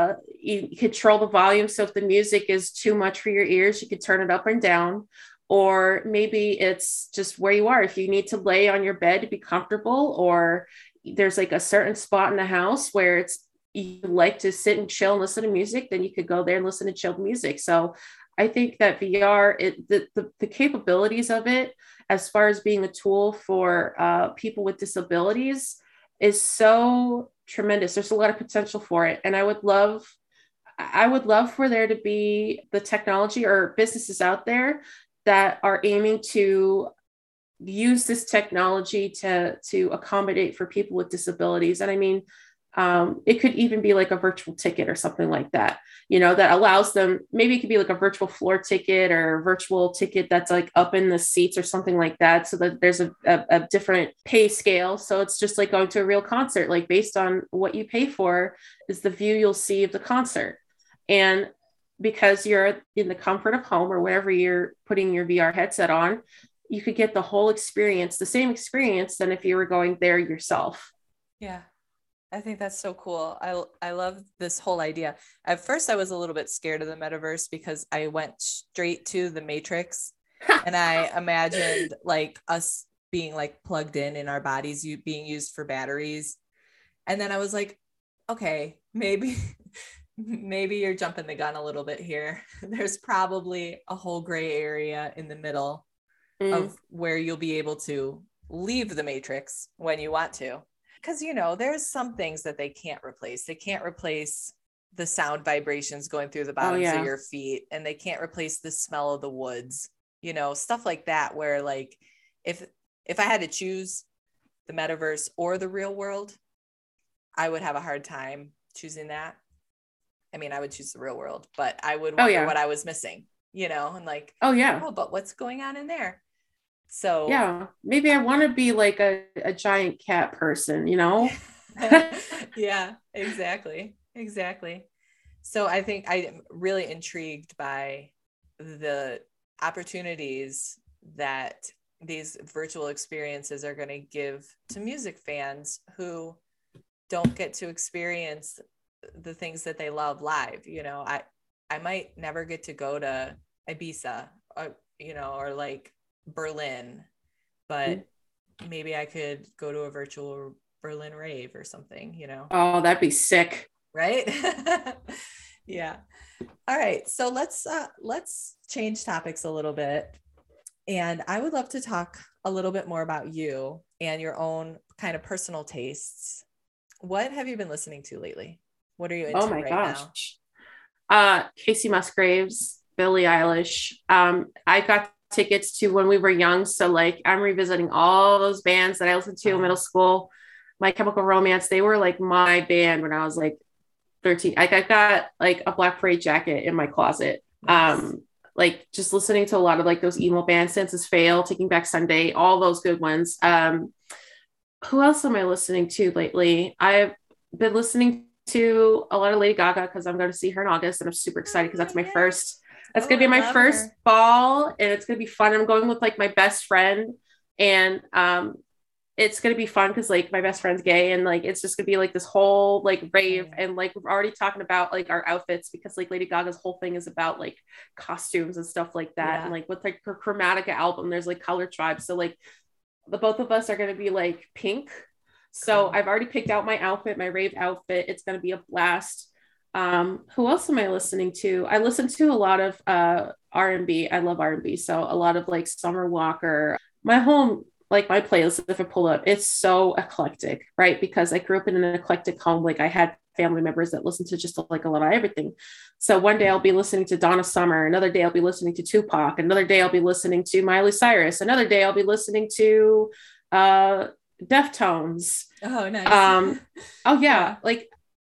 you control the volume. So if the music is too much for your ears, you could turn it up and down. Or maybe it's just where you are. If you need to lay on your bed to be comfortable, or there's like a certain spot in the house where it's you like to sit and chill and listen to music, then you could go there and listen to chilled music. So I think that V R, it, the, the, the capabilities of it, as far as being a tool for uh, people with disabilities, is so tremendous. There's a lot of potential for it. And I would love, I would love for there to be the technology or businesses out there that are aiming to use this technology to, to accommodate for people with disabilities. And I mean, um, it could even be like a virtual ticket or something like that, you know, that allows them, maybe it could be like a virtual floor ticket or a virtual ticket that's like up in the seats or something like that. So that there's a, a, a different pay scale. So it's just like going to a real concert, like based on what you pay for is the view you'll see of the concert. And because you're in the comfort of home or wherever you're putting your V R headset on, you could get the whole experience, the same experience than if you were going there yourself. Yeah. I think that's so cool. I, I love this whole idea. At first I was a little bit scared of the metaverse because I went straight to the Matrix and I imagined like us being like plugged in in our bodies, you being used for batteries. And then I was like, okay, maybe maybe you're jumping the gun a little bit here. There's probably a whole gray area in the middle mm. of where you'll be able to leave the Matrix when you want to. Because, you know, there's some things that they can't replace. They can't replace the sound vibrations going through the bottoms oh, yeah. of your feet, and they can't replace the smell of the woods, you know, stuff like that, where like, if, if I had to choose the metaverse or the real world, I would have a hard time choosing that. I mean, I would choose the real world, but I would wonder oh, yeah. what I was missing, you know, and like, oh yeah, oh, but what's going on in there? So yeah, maybe I want to be like a, a giant cat person, you know? Yeah, exactly. Exactly. So I think I'm really intrigued by the opportunities that these virtual experiences are going to give to music fans who don't get to experience the things that they love live. You know, I, I might never get to go to Ibiza or, you know, or like Berlin, but mm-hmm. maybe I could go to a virtual Berlin rave or something, you know? Oh, that'd be sick. Right? Yeah. All right. So let's, uh, let's change topics a little bit. And I would love to talk a little bit more about you and your own kind of personal tastes. What have you been listening to lately? What are you into oh my right gosh. now? Uh, Casey Musgraves, Billie Eilish. Um, I got tickets to When We Were Young. So like I'm revisiting all those bands that I listened to in middle school. My Chemical Romance, they were like my band when I was like thirteen. Like I got like a Black Parade jacket in my closet. Nice. Um, like just listening to a lot of like those emo bands, Senses Fail, Taking Back Sunday, all those good ones. Um, who else am I listening to lately? I've been listening to a lot of Lady Gaga because I'm going to see her in August and I'm super excited because that's my first, that's oh, going to be my first her. ball and it's going to be fun. I'm going with like my best friend and um, it's going to be fun because like my best friend's gay and like it's just going to be like this whole like rave and like we're already talking about like our outfits because like Lady Gaga's whole thing is about like costumes and stuff like that. Yeah. And like with like her Chromatica album, there's like color tribes. So like the both of us are going to be like pink. So cool. I've already picked out my outfit, my rave outfit. It's going to be a blast. Um, who else am I listening to? I listen to a lot of uh, R and B. I love R and B. So a lot of like Summer Walker. My home, like my playlist, if I pull up, it's so eclectic, right? Because I grew up in an eclectic home. Like I had family members that listened to just like a lot of everything. So one day I'll be listening to Donna Summer. Another day I'll be listening to Tupac. Another day I'll be listening to Miley Cyrus. Another day I'll be listening to uh, Deftones. Oh, nice. Um, oh yeah. Like,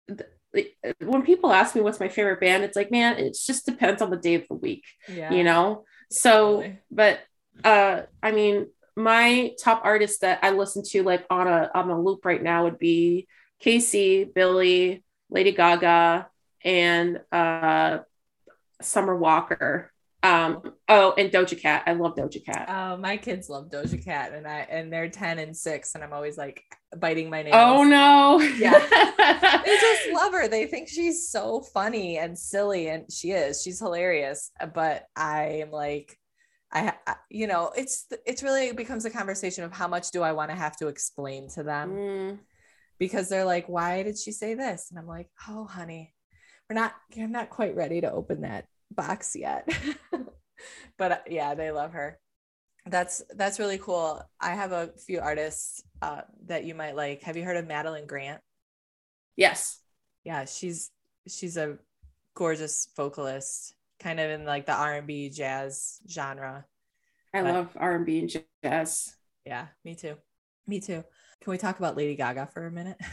th- when people ask me what's my favorite band, it's like, man, it just depends on the day of the week, yeah. you know? So, totally. but uh, I mean, my top artists that I listen to like on a, on a loop right now would be Casey, Billie, Lady Gaga, and uh, Summer Walker. Um, oh, and Doja Cat. I love Doja Cat. Oh, my kids love Doja Cat, and I and they're ten and six, and I'm always like biting my nails. Oh no. Yeah. They just love her. They think she's so funny and silly, and she is. She's hilarious. But I am like, I, you know, it's it's really it becomes a conversation of how much do I want to have to explain to them, Mm. because they're like, why did she say this? And I'm like, oh, honey, we're not, you're not quite ready to open that box yet. But uh, yeah, they love her. That's that's really cool. I have a few artists uh, that you might like. Have you heard of Madeline Grant? Yes. Yeah, she's she's a gorgeous vocalist, kind of in like the R and B jazz genre. I But, love R and B and jazz. yeah, me too. Me too. Can we talk about Lady Gaga for a minute?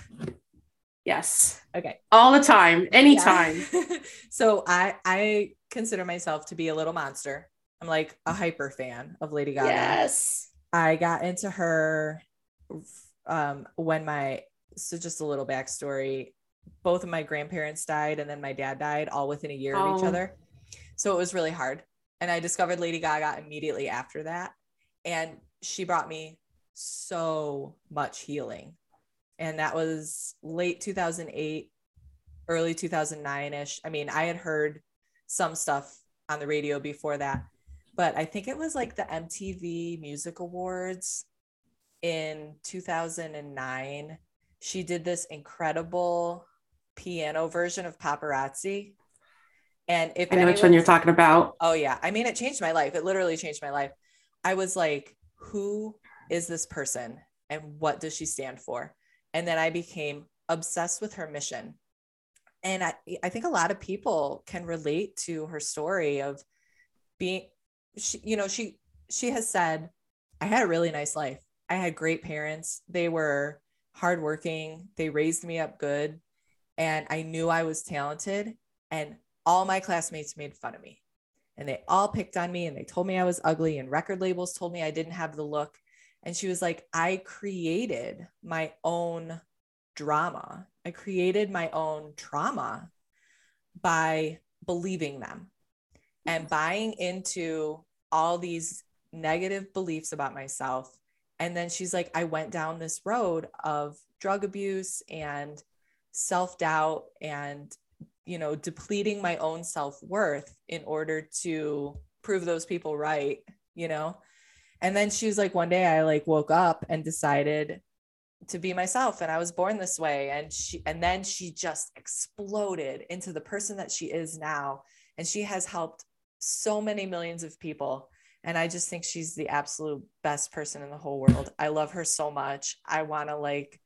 Yes. Okay. All the time, anytime. Yeah. So I I consider myself to be a little monster. I'm like a hyper fan of Lady Gaga. Yes. I got into her um, when my, so just a little backstory, both of my grandparents died and then my dad died all within a year Oh. of each other. So it was really hard. And I discovered Lady Gaga immediately after that. And she brought me so much healing. And that was late two thousand eight, early two thousand nine-ish. I mean, I had heard some stuff on the radio before that, but I think it was like the M T V Music Awards in two thousand nine. She did this incredible piano version of Paparazzi. And if I know which one you're talking about. Oh yeah. I mean, it changed my life. It literally changed my life. I was like, who is this person and what does she stand for? And then I became obsessed with her mission. And I, I think a lot of people can relate to her story of being, she, you know, she, she has said, I had a really nice life. I had great parents. They were hardworking. They raised me up good. And I knew I was talented. And all my classmates made fun of me. And they all picked on me and they told me I was ugly, and record labels told me I didn't have the look. And she was like, I created my own drama. I created my own trauma by believing them and buying into all these negative beliefs about myself. And then she's like, I went down this road of drug abuse and self-doubt and, you know, depleting my own self-worth in order to prove those people right, you know? And then she was like, one day I like woke up and decided to be myself, and I was born this way. And she, and then she just exploded into the person that she is now. And she has helped so many millions of people. And I just think she's the absolute best person in the whole world. I love her so much. I want to like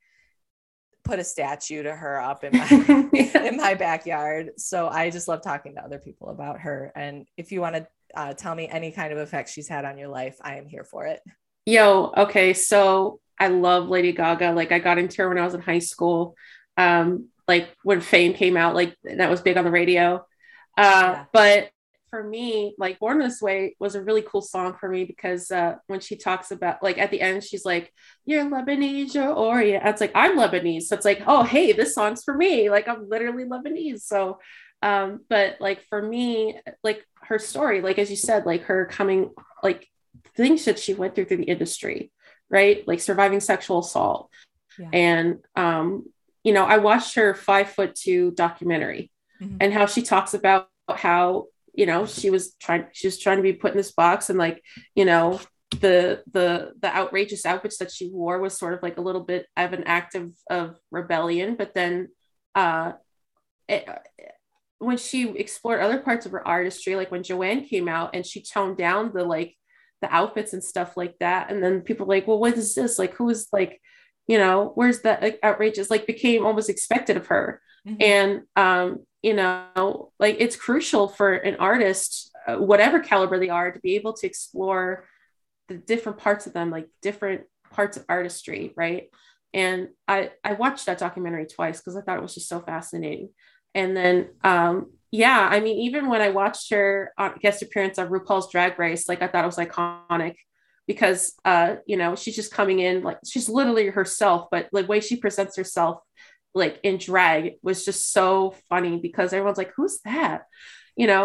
put a statue to her up in my, Yeah. in my backyard. So I just love talking to other people about her. And if you want to uh, tell me any kind of effect she's had on your life, I am here for it. Yo, okay. So I love Lady Gaga. Like I got into her when I was in high school. Um, like when Fame came out, like that was big on the radio. Uh, Yeah. But for me, like Born This Way was a really cool song for me because uh, when she talks about, like at the end, she's like, you're Lebanese, you're Orient. It's like, I'm Lebanese. So it's like, oh, hey, this song's for me. Like I'm literally Lebanese. So, um, but like for me, like her story, like as you said, like her coming, like things that she went through through the industry, right? Like surviving sexual assault. Yeah. And, um, you know, I watched her Five Foot Two documentary Mhm. and how she talks about how, you know, she was trying, she was trying to be put in this box, and like, you know, the, the, the outrageous outfits that she wore was sort of like a little bit of an act of, of rebellion. But then, uh, it, when she explored other parts of her artistry, like when Joanne came out and she toned down the, like the outfits and stuff like that. And then people were like, well, what is this? Like, who is like, you know, where's that like, outrageous, like became almost expected of her. Mhm. And, um, you know, like it's crucial for an artist, uh, whatever caliber they are, to be able to explore the different parts of them, like different parts of artistry. Right. And I, I watched that documentary twice because I thought it was just so fascinating. And then, um, yeah, I mean, even when I watched her uh, guest appearance on RuPaul's Drag Race, like I thought it was iconic because, uh, you know, she's just coming in, like she's literally herself, but the way she presents herself, like in drag, was just so funny because everyone's like, who's that? You know?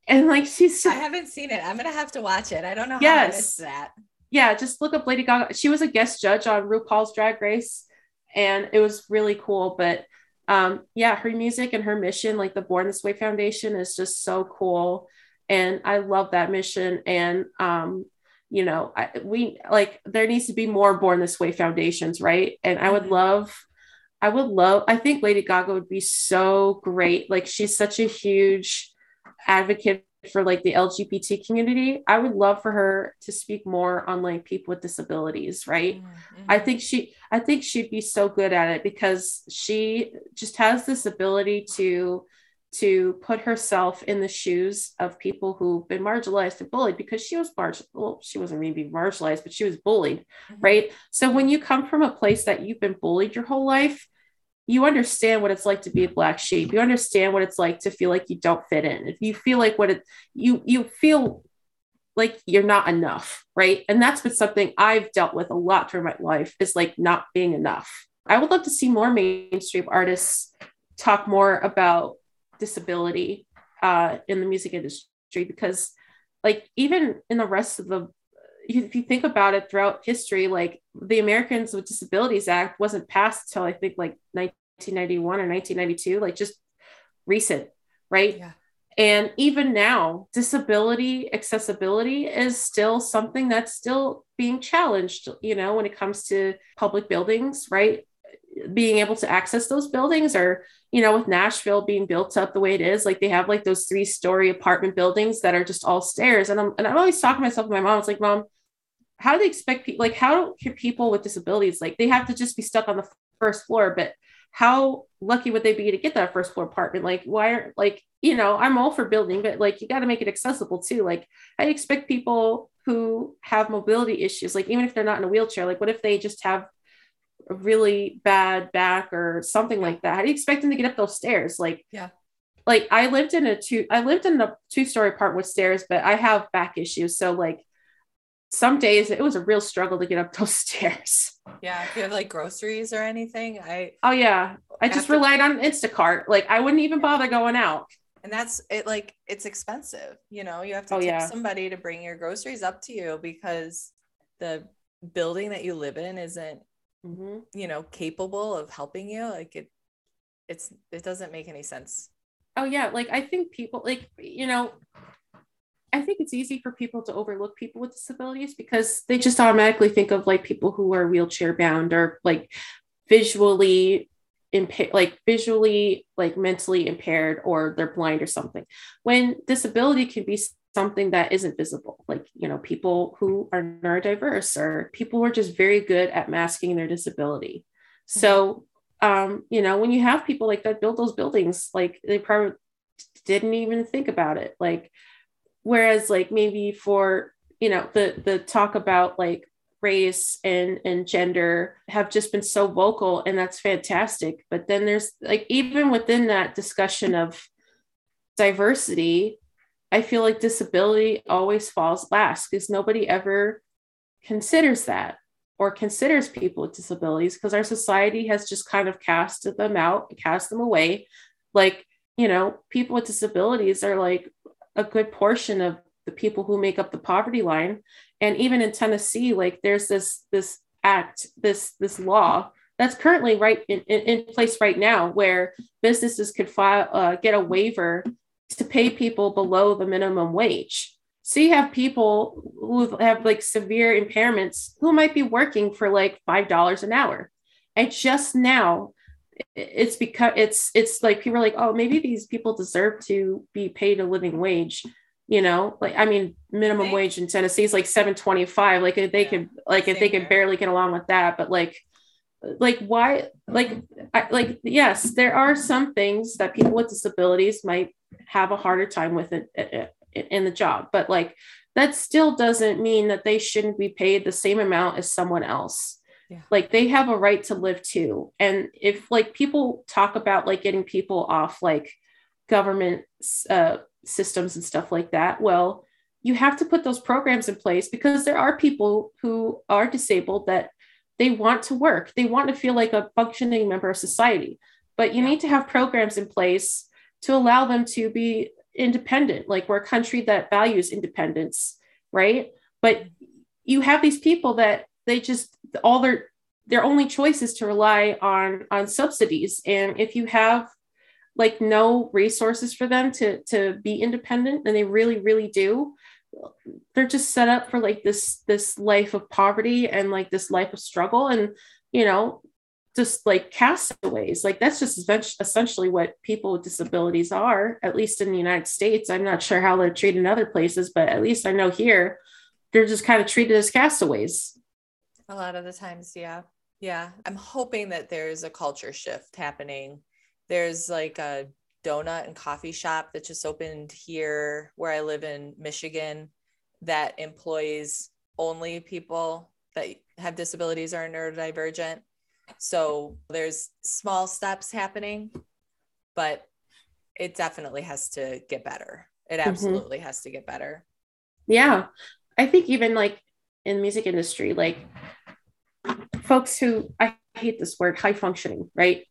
And like, she's I just, haven't seen it. I'm gonna have to watch it. I don't know how I missed yes. that. Yeah, just look up Lady Gaga. She was a guest judge on RuPaul's Drag Race, and it was really cool. But um, yeah, her music and her mission, like the Born This Way Foundation, is just so cool, and I love that mission. And um, you know, I, we like there needs to be more Born This Way foundations, right? And I would Mhm. love, I would love. I think Lady Gaga would be so great. Like she's such a huge advocate for like the L G B T community. I would love for her to speak more on like people with disabilities, right? I Mm-hmm. think she I think she'd be so good at it because she just has this ability to to put herself in the shoes of people who've been marginalized and bullied because she was marginal. Well, she wasn't maybe marginalized, but she was bullied, Mm-hmm. right? So when you come from a place that you've been bullied your whole life, you understand what it's like to be a black sheep. You understand what it's like to feel like you don't fit in. If you feel like what it you you feel like you're not enough, right? And that's been something I've dealt with a lot through my life is like not being enough. I would love to see more mainstream artists talk more about disability uh, in the music industry because like even in the rest of the if you think about it throughout history, like the Americans with Disabilities Act wasn't passed until I think like nineteen ninety-one or nineteen ninety-two, like just recent, right? Yeah. And even now, disability accessibility is still something that's still being challenged, you know, when it comes to public buildings, right? Being able to access those buildings or, you know, with Nashville being built up the way it is, like they have like those three story apartment buildings that are just all stairs. And I'm, and I'm always talking to myself and my mom, it's like, Mom, how do they expect people, like, how can people with disabilities, like they have to just be stuck on the first floor, but how lucky would they be to get that first floor apartment? Like, why are like, you know, I'm all for building, but like, you got to make it accessible too. Like I expect people who have mobility issues, like even if they're not in a wheelchair, like what if they just have a really bad back or something Yeah. like that? How do you expect them to get up those stairs? Like, Yeah. like I lived in a two, I lived in a two story apartment with stairs, but I have back issues. So like some days it was a real struggle to get up those stairs. Yeah. If you have like groceries or anything, I Oh yeah. I just after, relied on Instacart. Like I wouldn't even bother going out. and that's it. Like it's expensive. You know, you have to Oh tip yeah. somebody to bring your groceries up to you because the building that you live in isn't, Mm-hmm. you know, capable of helping you. Like it, it's it doesn't make any sense. Oh yeah. Like I think people like, you know, I think it's easy for people to overlook people with disabilities because they just automatically think of like people who are wheelchair bound or like visually impaired, like visually, like mentally impaired, or they're blind or something. When disability can be something that isn't visible, like, you know, people who are neurodiverse or people who are just very good at masking their disability. So, um, you know, when you have people like that build those buildings, like they probably didn't even think about it. Like, whereas like maybe for, you know, the the talk about like race and and gender have just been so vocal, and that's fantastic, but then there's like even within that discussion of diversity, I feel like disability always falls last because nobody ever considers that or considers people with disabilities because our society has just kind of casted them out, cast them away. Like, you know, people with disabilities are like a good portion of the people who make up the poverty line. And even in Tennessee, like there's this this act, this this law that's currently right in, in, in place right now where businesses could file uh, get a waiver to pay people below the minimum wage. So you have people who have like severe impairments who might be working for like five dollars an hour. And just now it's because it's it's like people are like, oh, maybe these people deserve to be paid a living wage. You know, like I mean, minimum wage in Tennessee is like seven twenty-five. Like if they yeah, could, like if they could barely get along with that, but like, like why, like, I, like yes, there are some things that people with disabilities might have a harder time with it in the job, but like that still doesn't mean that they shouldn't be paid the same amount as someone else. Yeah. Like they have a right to live too. And if like people talk about like getting people off like government uh, systems and stuff like that, well, you have to put those programs in place because there are people who are disabled that they want to work. They want to feel like a functioning member of society, but you yeah. need to have programs in place to allow them to be independent. Like we're a country that values independence, right? But you have these people that they just all their their only choice is to rely on on subsidies. And if you have like no resources for them to to be independent, and they really, really do, they're just set up for like this this life of poverty and like this life of struggle, and you know, just like castaways. Like that's just essentially what people with disabilities are, at least in the United States. I'm not sure how they're treated in other places, but at least I know here they're just kind of treated as castaways. A lot of the times, yeah. Yeah. I'm hoping that there's a culture shift happening. There's like a donut and coffee shop that just opened here where I live in Michigan that employs only people that have disabilities or are neurodivergent. So there's small steps happening, but it definitely has to get better. It absolutely mm-hmm. has to get better. Yeah. I think even like in the music industry, like folks who, I hate this word, high functioning, right?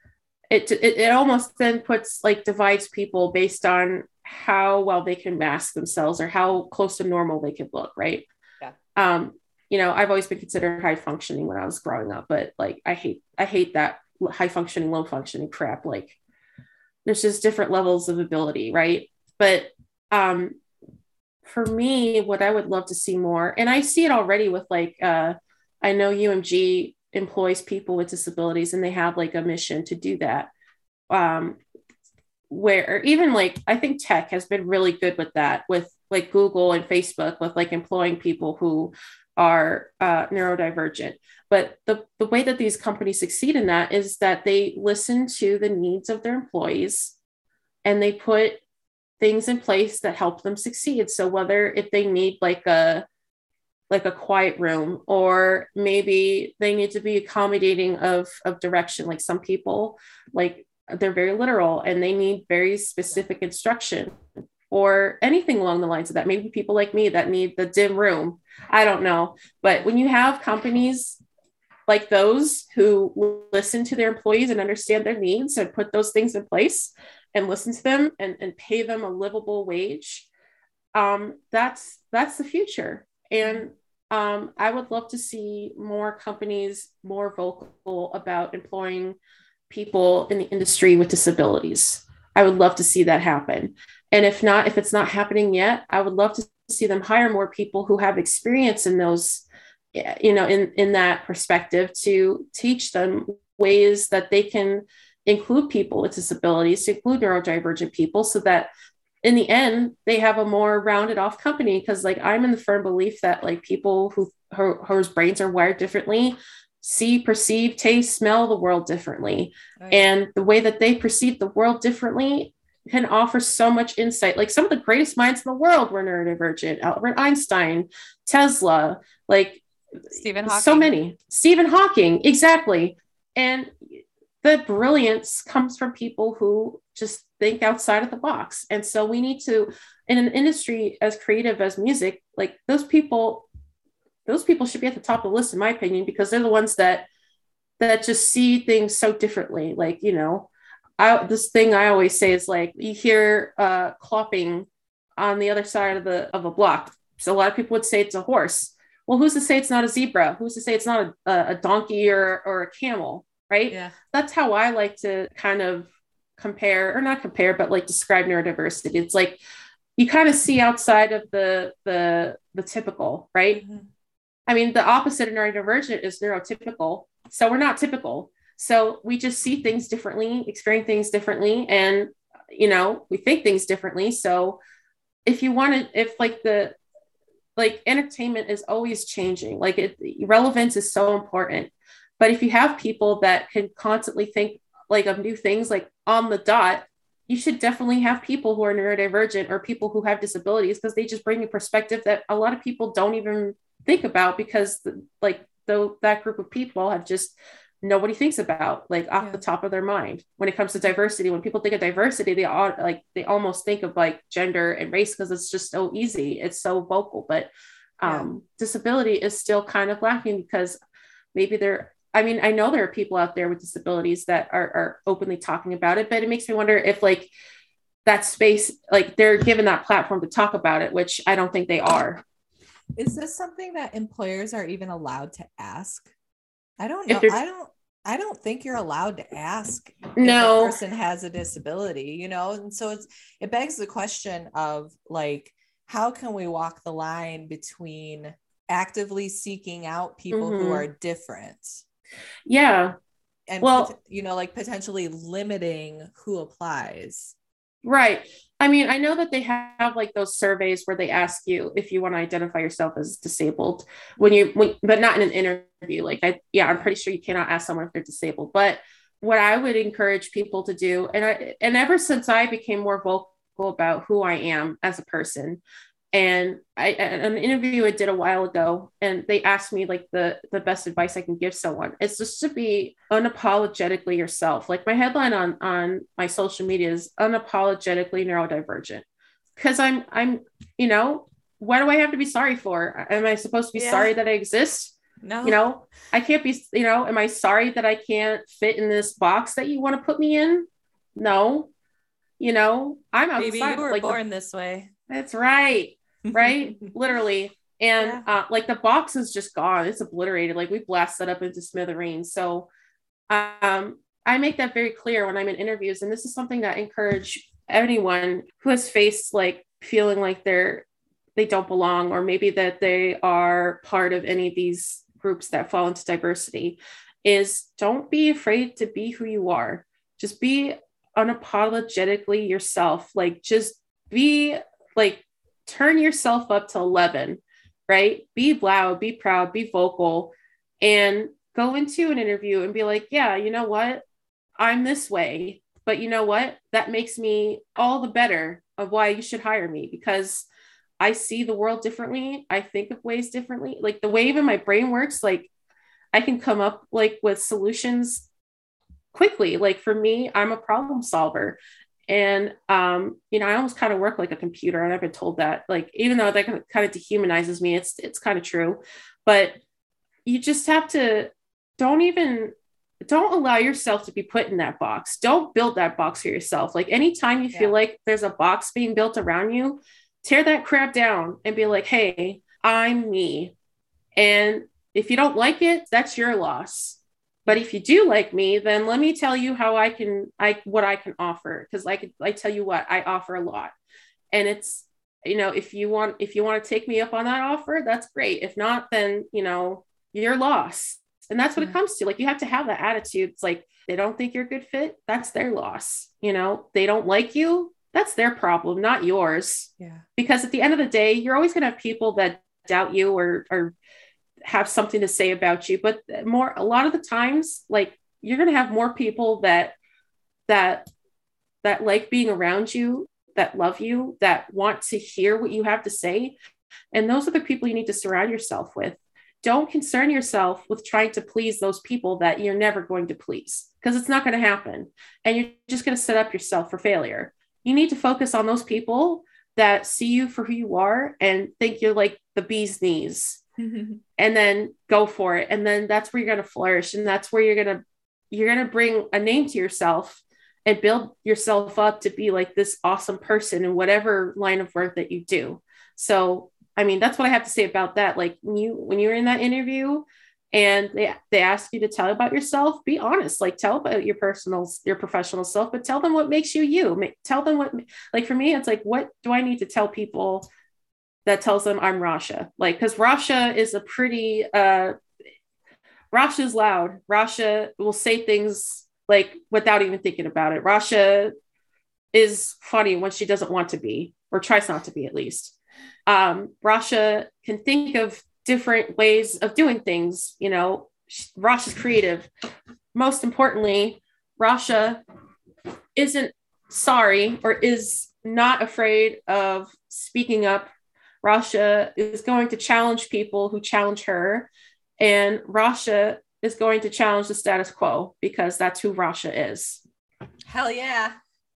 It, it, it almost then puts like divides people based on how well they can mask themselves or how close to normal they could look. Right. Yeah. Um, you know, I've always been considered high functioning when I was growing up, but like, I hate, I hate that high functioning, low functioning crap. Like there's just different levels of ability. Right. But, um, for me, what I would love to see more, and I see it already with like, uh, I know U M G employs people with disabilities and they have like a mission to do that. Um, where even like, I think tech has been really good with that, with like Google and Facebook, with like employing people who are uh, neurodivergent. But the, the way that these companies succeed in that is that they listen to the needs of their employees and they put things in place that help them succeed. So whether if they need like a like a quiet room, or maybe they need to be accommodating of, of direction. Like some people, like they're very literal and they need very specific instruction, or anything along the lines of that. Maybe people like me that need the dim room. I don't know. But when you have companies like those who listen to their employees and understand their needs and put those things in place and listen to them and, and pay them a livable wage, um, that's that's the future. And um, I would love to see more companies more vocal about employing people in the industry with disabilities. I would love to see that happen. And if not, if it's not happening yet, I would love to see them hire more people who have experience in those, you know, in, in that perspective, to teach them ways that they can include people with disabilities, to include neurodivergent people, so that in the end, they have a more rounded off company. Because like I'm in the firm belief that like people who who, whose brains are wired differently see, perceive, taste, smell the world differently. Right. And the way that they perceive the world differently can offer so much insight. Like some of the greatest minds in the world were neurodivergent. Albert Einstein, Tesla, like Stephen Hawking. So many. Stephen Hawking, exactly. And the brilliance comes from people who just think outside of the box. And so we need to, in an industry as creative as music, like those people, those people should be at the top of the list, in my opinion, because they're the ones that, that just see things so differently. Like, you know, I, this thing I always say is like, you hear uh, clopping on the other side of the, of a block. So a lot of people would say it's a horse. Well, who's to say it's not a zebra? Who's to say it's not a, a donkey or, or a camel? Right. Yeah. That's how I like to kind of compare, or not compare, but like describe neurodiversity. It's like, you kind of see outside of the, the, the typical, right? Mm-hmm. I mean, the opposite of neurodivergent is neurotypical. So we're not typical. So we just see things differently, experience things differently. And, you know, we think things differently. So if you want to, if like the, like entertainment is always changing, like it, relevance is so important. But if you have people that can constantly think like of new things, like on the dot, you should definitely have people who are neurodivergent or people who have disabilities, because they just bring a perspective that a lot of people don't even think about, because like though that group of people have just, nobody thinks about like off yeah. the top of their mind. When it comes to diversity, when people think of diversity, they all like, they almost think of like gender and race, because it's just so easy. It's so vocal, but um, yeah. disability is still kind of lacking, because maybe they're, I mean, I know there are people out there with disabilities that are, are openly talking about it, but it makes me wonder if like, that space, like they're given that platform to talk about it, which I don't think they are. Is this something that employers are even allowed to ask? I don't If know. they're I don't I don't think you're allowed to ask no if a person has a disability, you know? And so it's it begs the question of like, how can we walk the line between actively seeking out people mm-hmm. who are different? Yeah. And well, you know, like potentially limiting who applies. Right. I mean, I know that they have like those surveys where they ask you if you want to identify yourself as disabled when you, when, but not in an interview. Like, I, yeah, I'm pretty sure you cannot ask someone if they're disabled. But what I would encourage people to do, and I, and ever since I became more vocal about who I am as a person, and I, an interview I did a while ago, and they asked me like the the best advice I can give someone. It's just to be unapologetically yourself. Like my headline on on my social media is unapologetically neurodivergent, because I'm I'm you know, what do I have to be sorry for? Am I supposed to be yeah. sorry that I exist? No, you know, I can't be. You know, am I sorry that I can't fit in this box that you want to put me in? No, you know, I'm outside. Maybe you were like born the, this way. That's right. Right. Literally. And yeah. uh, like the box is just gone. It's obliterated. Like we blast that up into smithereens. So um, I make that very clear when I'm in interviews. And this is something that I encourage anyone who has faced like feeling like they're, they don't belong, or maybe that they are part of any of these groups that fall into diversity, is don't be afraid to be who you are. Just be unapologetically yourself. Like just be like, turn yourself up to eleven, right? Be loud, be proud, be vocal, and go into an interview and be like, yeah, you know what? I'm this way, but you know what? That makes me all the better of why you should hire me, because I see the world differently. I think of ways differently. Like the way even my brain works, like I can come up like with solutions quickly. Like for me, I'm a problem solver. And, um, you know, I almost kind of work like a computer. And I've been told that, like, even though that kind of dehumanizes me, it's, it's kind of true, but you just have to, don't even, don't allow yourself to be put in that box. Don't build that box for yourself. Like anytime you feel yeah. like there's a box being built around you, tear that crap down and be like, hey, I'm me. And if you don't like it, that's your loss. But if you do like me, then let me tell you how I can, I, what I can offer. Cause I could, I tell you what, I offer a lot. And it's, you know, if you want, if you want to take me up on that offer, that's great. If not, then, you know, you're lost. And that's what yeah. it comes to. Like, you have to have that attitude. It's like, they don't think you're a good fit. That's their loss. You know, they don't like you. That's their problem, not yours. Yeah. Because at the end of the day, you're always going to have people that doubt you or, or, have something to say about you, but more, a lot of the times, like you're going to have more people that, that, that like being around you, that love you, that want to hear what you have to say. And those are the people you need to surround yourself with. Don't concern yourself with trying to please those people that you're never going to please, because it's not going to happen. And you're just going to set up yourself for failure. You need to focus on those people that see you for who you are and think you're like the bee's knees. And then go for it. And then that's where you're going to flourish. And that's where you're going to, you're going to bring a name to yourself and build yourself up to be like this awesome person in whatever line of work that you do. So, I mean, that's what I have to say about that. Like when you, when you're in that interview and they, they ask you to tell about yourself, be honest, like tell about your personal, your professional self, but tell them what makes you, you tell them what, like for me, it's like, what do I need to tell people that tells them I'm Rasha? Like, because Rasha is a pretty, uh, Rasha is loud. Rasha will say things like without even thinking about it. Rasha is funny when she doesn't want to be, or tries not to be at least. Um, Rasha can think of different ways of doing things. You know, Rasha's creative. Most importantly, Rasha isn't sorry or is not afraid of speaking up. Rasha is going to challenge people who challenge her, and Rasha is going to challenge the status quo, because that's who Rasha is. Hell yeah.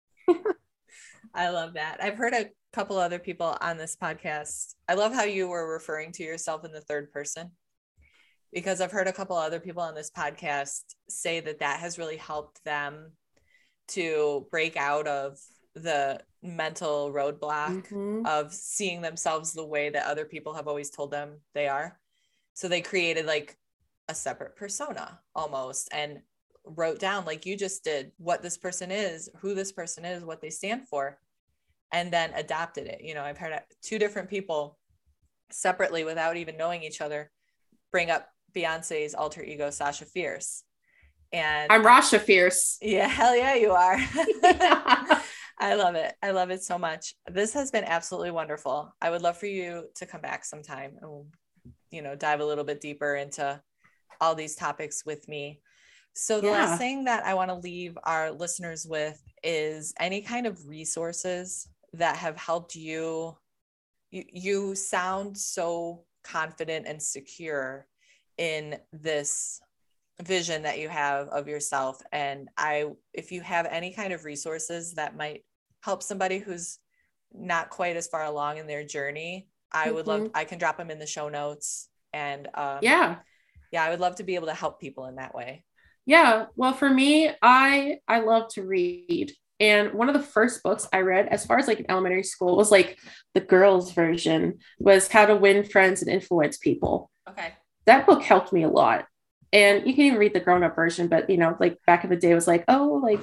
I love that. I've heard a couple other people on this podcast. I love how you were referring to yourself in the third person, because I've heard a couple other people on this podcast say that that has really helped them to break out of the mental roadblock Mm-hmm. of seeing themselves the way that other people have always told them they are. So they created like a separate persona almost, and wrote down, like you just did, what this person is, who this person is, what they stand for, and then adopted it. You know, I've heard two different people separately, without even knowing each other, bring up Beyonce's alter ego, Sasha Fierce. And I'm Rasha Fierce. Yeah, hell yeah, you are. Yeah. I love it. I love it so much. This has been absolutely wonderful. I would love for you to come back sometime and, you know, dive a little bit deeper into all these topics with me. So the Yeah. last thing that I want to leave our listeners with is any kind of resources that have helped you. You, you sound so confident and secure in this vision that you have of yourself. And I, if you have any kind of resources that might help somebody who's not quite as far along in their journey, I would Mm-hmm. love, I can drop them in the show notes. And um, yeah, yeah, I would love to be able to help people in that way. Yeah. Well, for me, I I love to read. And one of the first books I read, as far as like in elementary school, was like the girls' version, was How to Win Friends and Influence People. Okay. That book helped me a lot. And you can even read the grown-up version, but you know, like back in the day, it was like, oh, like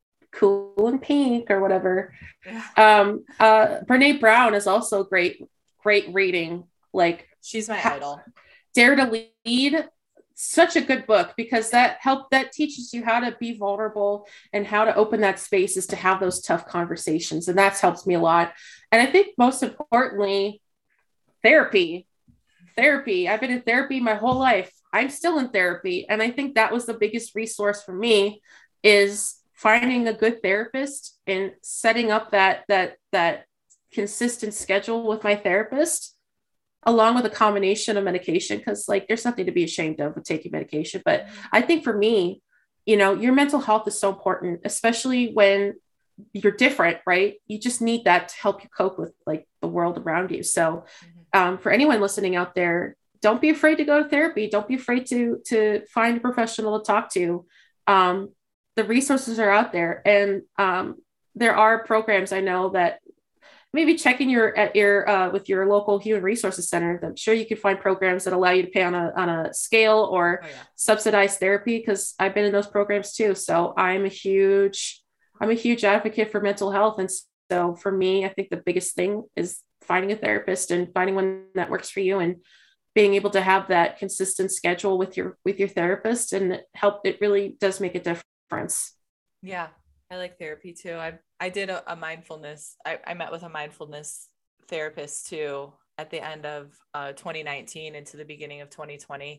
Cool and Pink or whatever. Yeah. Um, uh, Brene Brown is also great, great reading. Like she's my ha- idol. Dare to Lead. Such a good book, because that help that teaches you how to be vulnerable and how to open that space is to have those tough conversations. And that's helped me a lot. And I think most importantly, therapy, therapy. I've been in therapy my whole life. I'm still in therapy. And I think that was the biggest resource for me, is finding a good therapist and setting up that, that, that consistent schedule with my therapist, along with a combination of medication. Cause like, there's nothing to be ashamed of with taking medication. But I think for me, you know, your mental health is so important, especially when you're different, right? You just need that to help you cope with like the world around you. So um, for anyone listening out there, don't be afraid to go to therapy. Don't be afraid to, to find a professional to talk to. Um, the resources are out there. And um, there are programs I know that maybe checking your at your uh, with your local human resources center. I'm sure you can find programs that allow you to pay on a on a scale or oh, yeah. subsidized therapy, because I've been in those programs too. So I'm a huge I'm a huge advocate for mental health. And so for me, I think the biggest thing is finding a therapist and finding one that works for you, and being able to have that consistent schedule with your with your therapist, and help. It really does make a difference. Yeah. I like therapy too. I I did a, a mindfulness. I, I met with a mindfulness therapist too at the end of uh, twenty nineteen into the beginning of twenty twenty.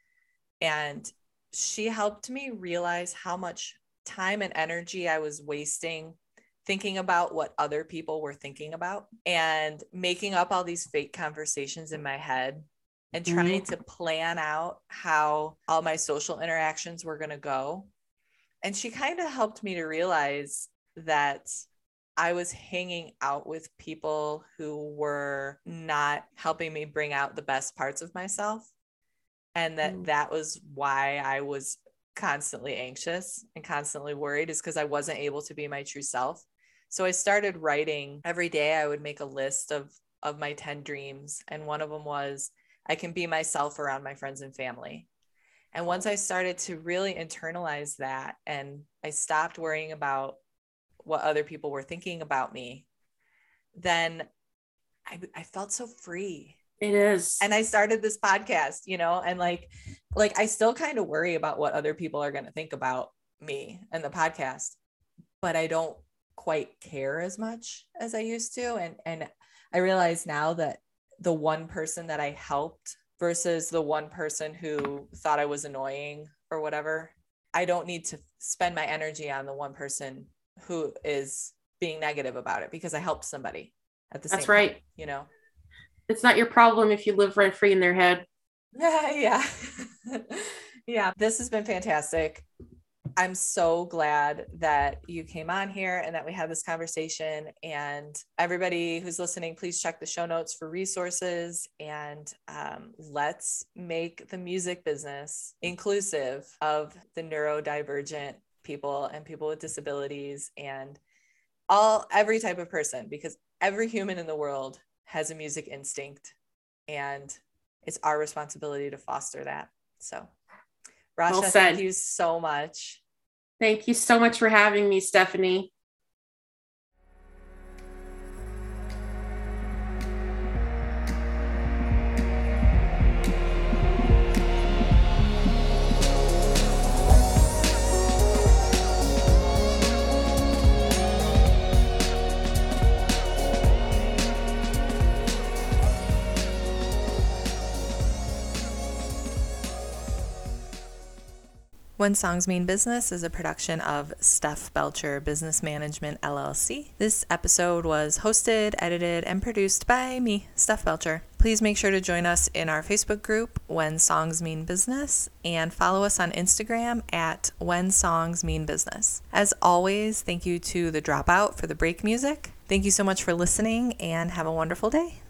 And she helped me realize how much time and energy I was wasting thinking about what other people were thinking about, and making up all these fake conversations in my head, and trying mm-hmm. to plan out how all my social interactions were going to go. And she kind of helped me to realize that I was hanging out with people who were not helping me bring out the best parts of myself. And that mm. that was why I was constantly anxious and constantly worried, is because I wasn't able to be my true self. So I started writing every day. I would make a list of, of my ten dreams. And one of them was, I can be myself around my friends and family. And once I started to really internalize that, and I stopped worrying about what other people were thinking about me, then I, I felt so free. It is. And I started this podcast, you know, and like, like I still kind of worry about what other people are going to think about me and the podcast, but I don't quite care as much as I used to. And, and I realize now that the one person that I helped versus the one person who thought I was annoying or whatever, I don't need to spend my energy on the one person who is being negative about it, because I helped somebody at the same time. That's right. You know, it's not your problem if you live rent free in their head. Yeah. Yeah. Yeah. This has been fantastic. I'm so glad that you came on here and that we had this conversation. And everybody who's listening, please check the show notes for resources, and um, let's make the music business inclusive of the neurodivergent people and people with disabilities, and all every type of person, because every human in the world has a music instinct, and it's our responsibility to foster that. So, Rasha, well thank you so much. Thank you so much for having me, Stephanie. When Songs Mean Business is a production of Steph Belcher Business Management, L L C. This episode was hosted, edited, and produced by me, Steph Belcher. Please make sure to join us in our Facebook group, When Songs Mean Business, and follow us on Instagram at When Songs Mean Business. As always, thank you to The Dropout for the break music. Thank you so much for listening, and have a wonderful day.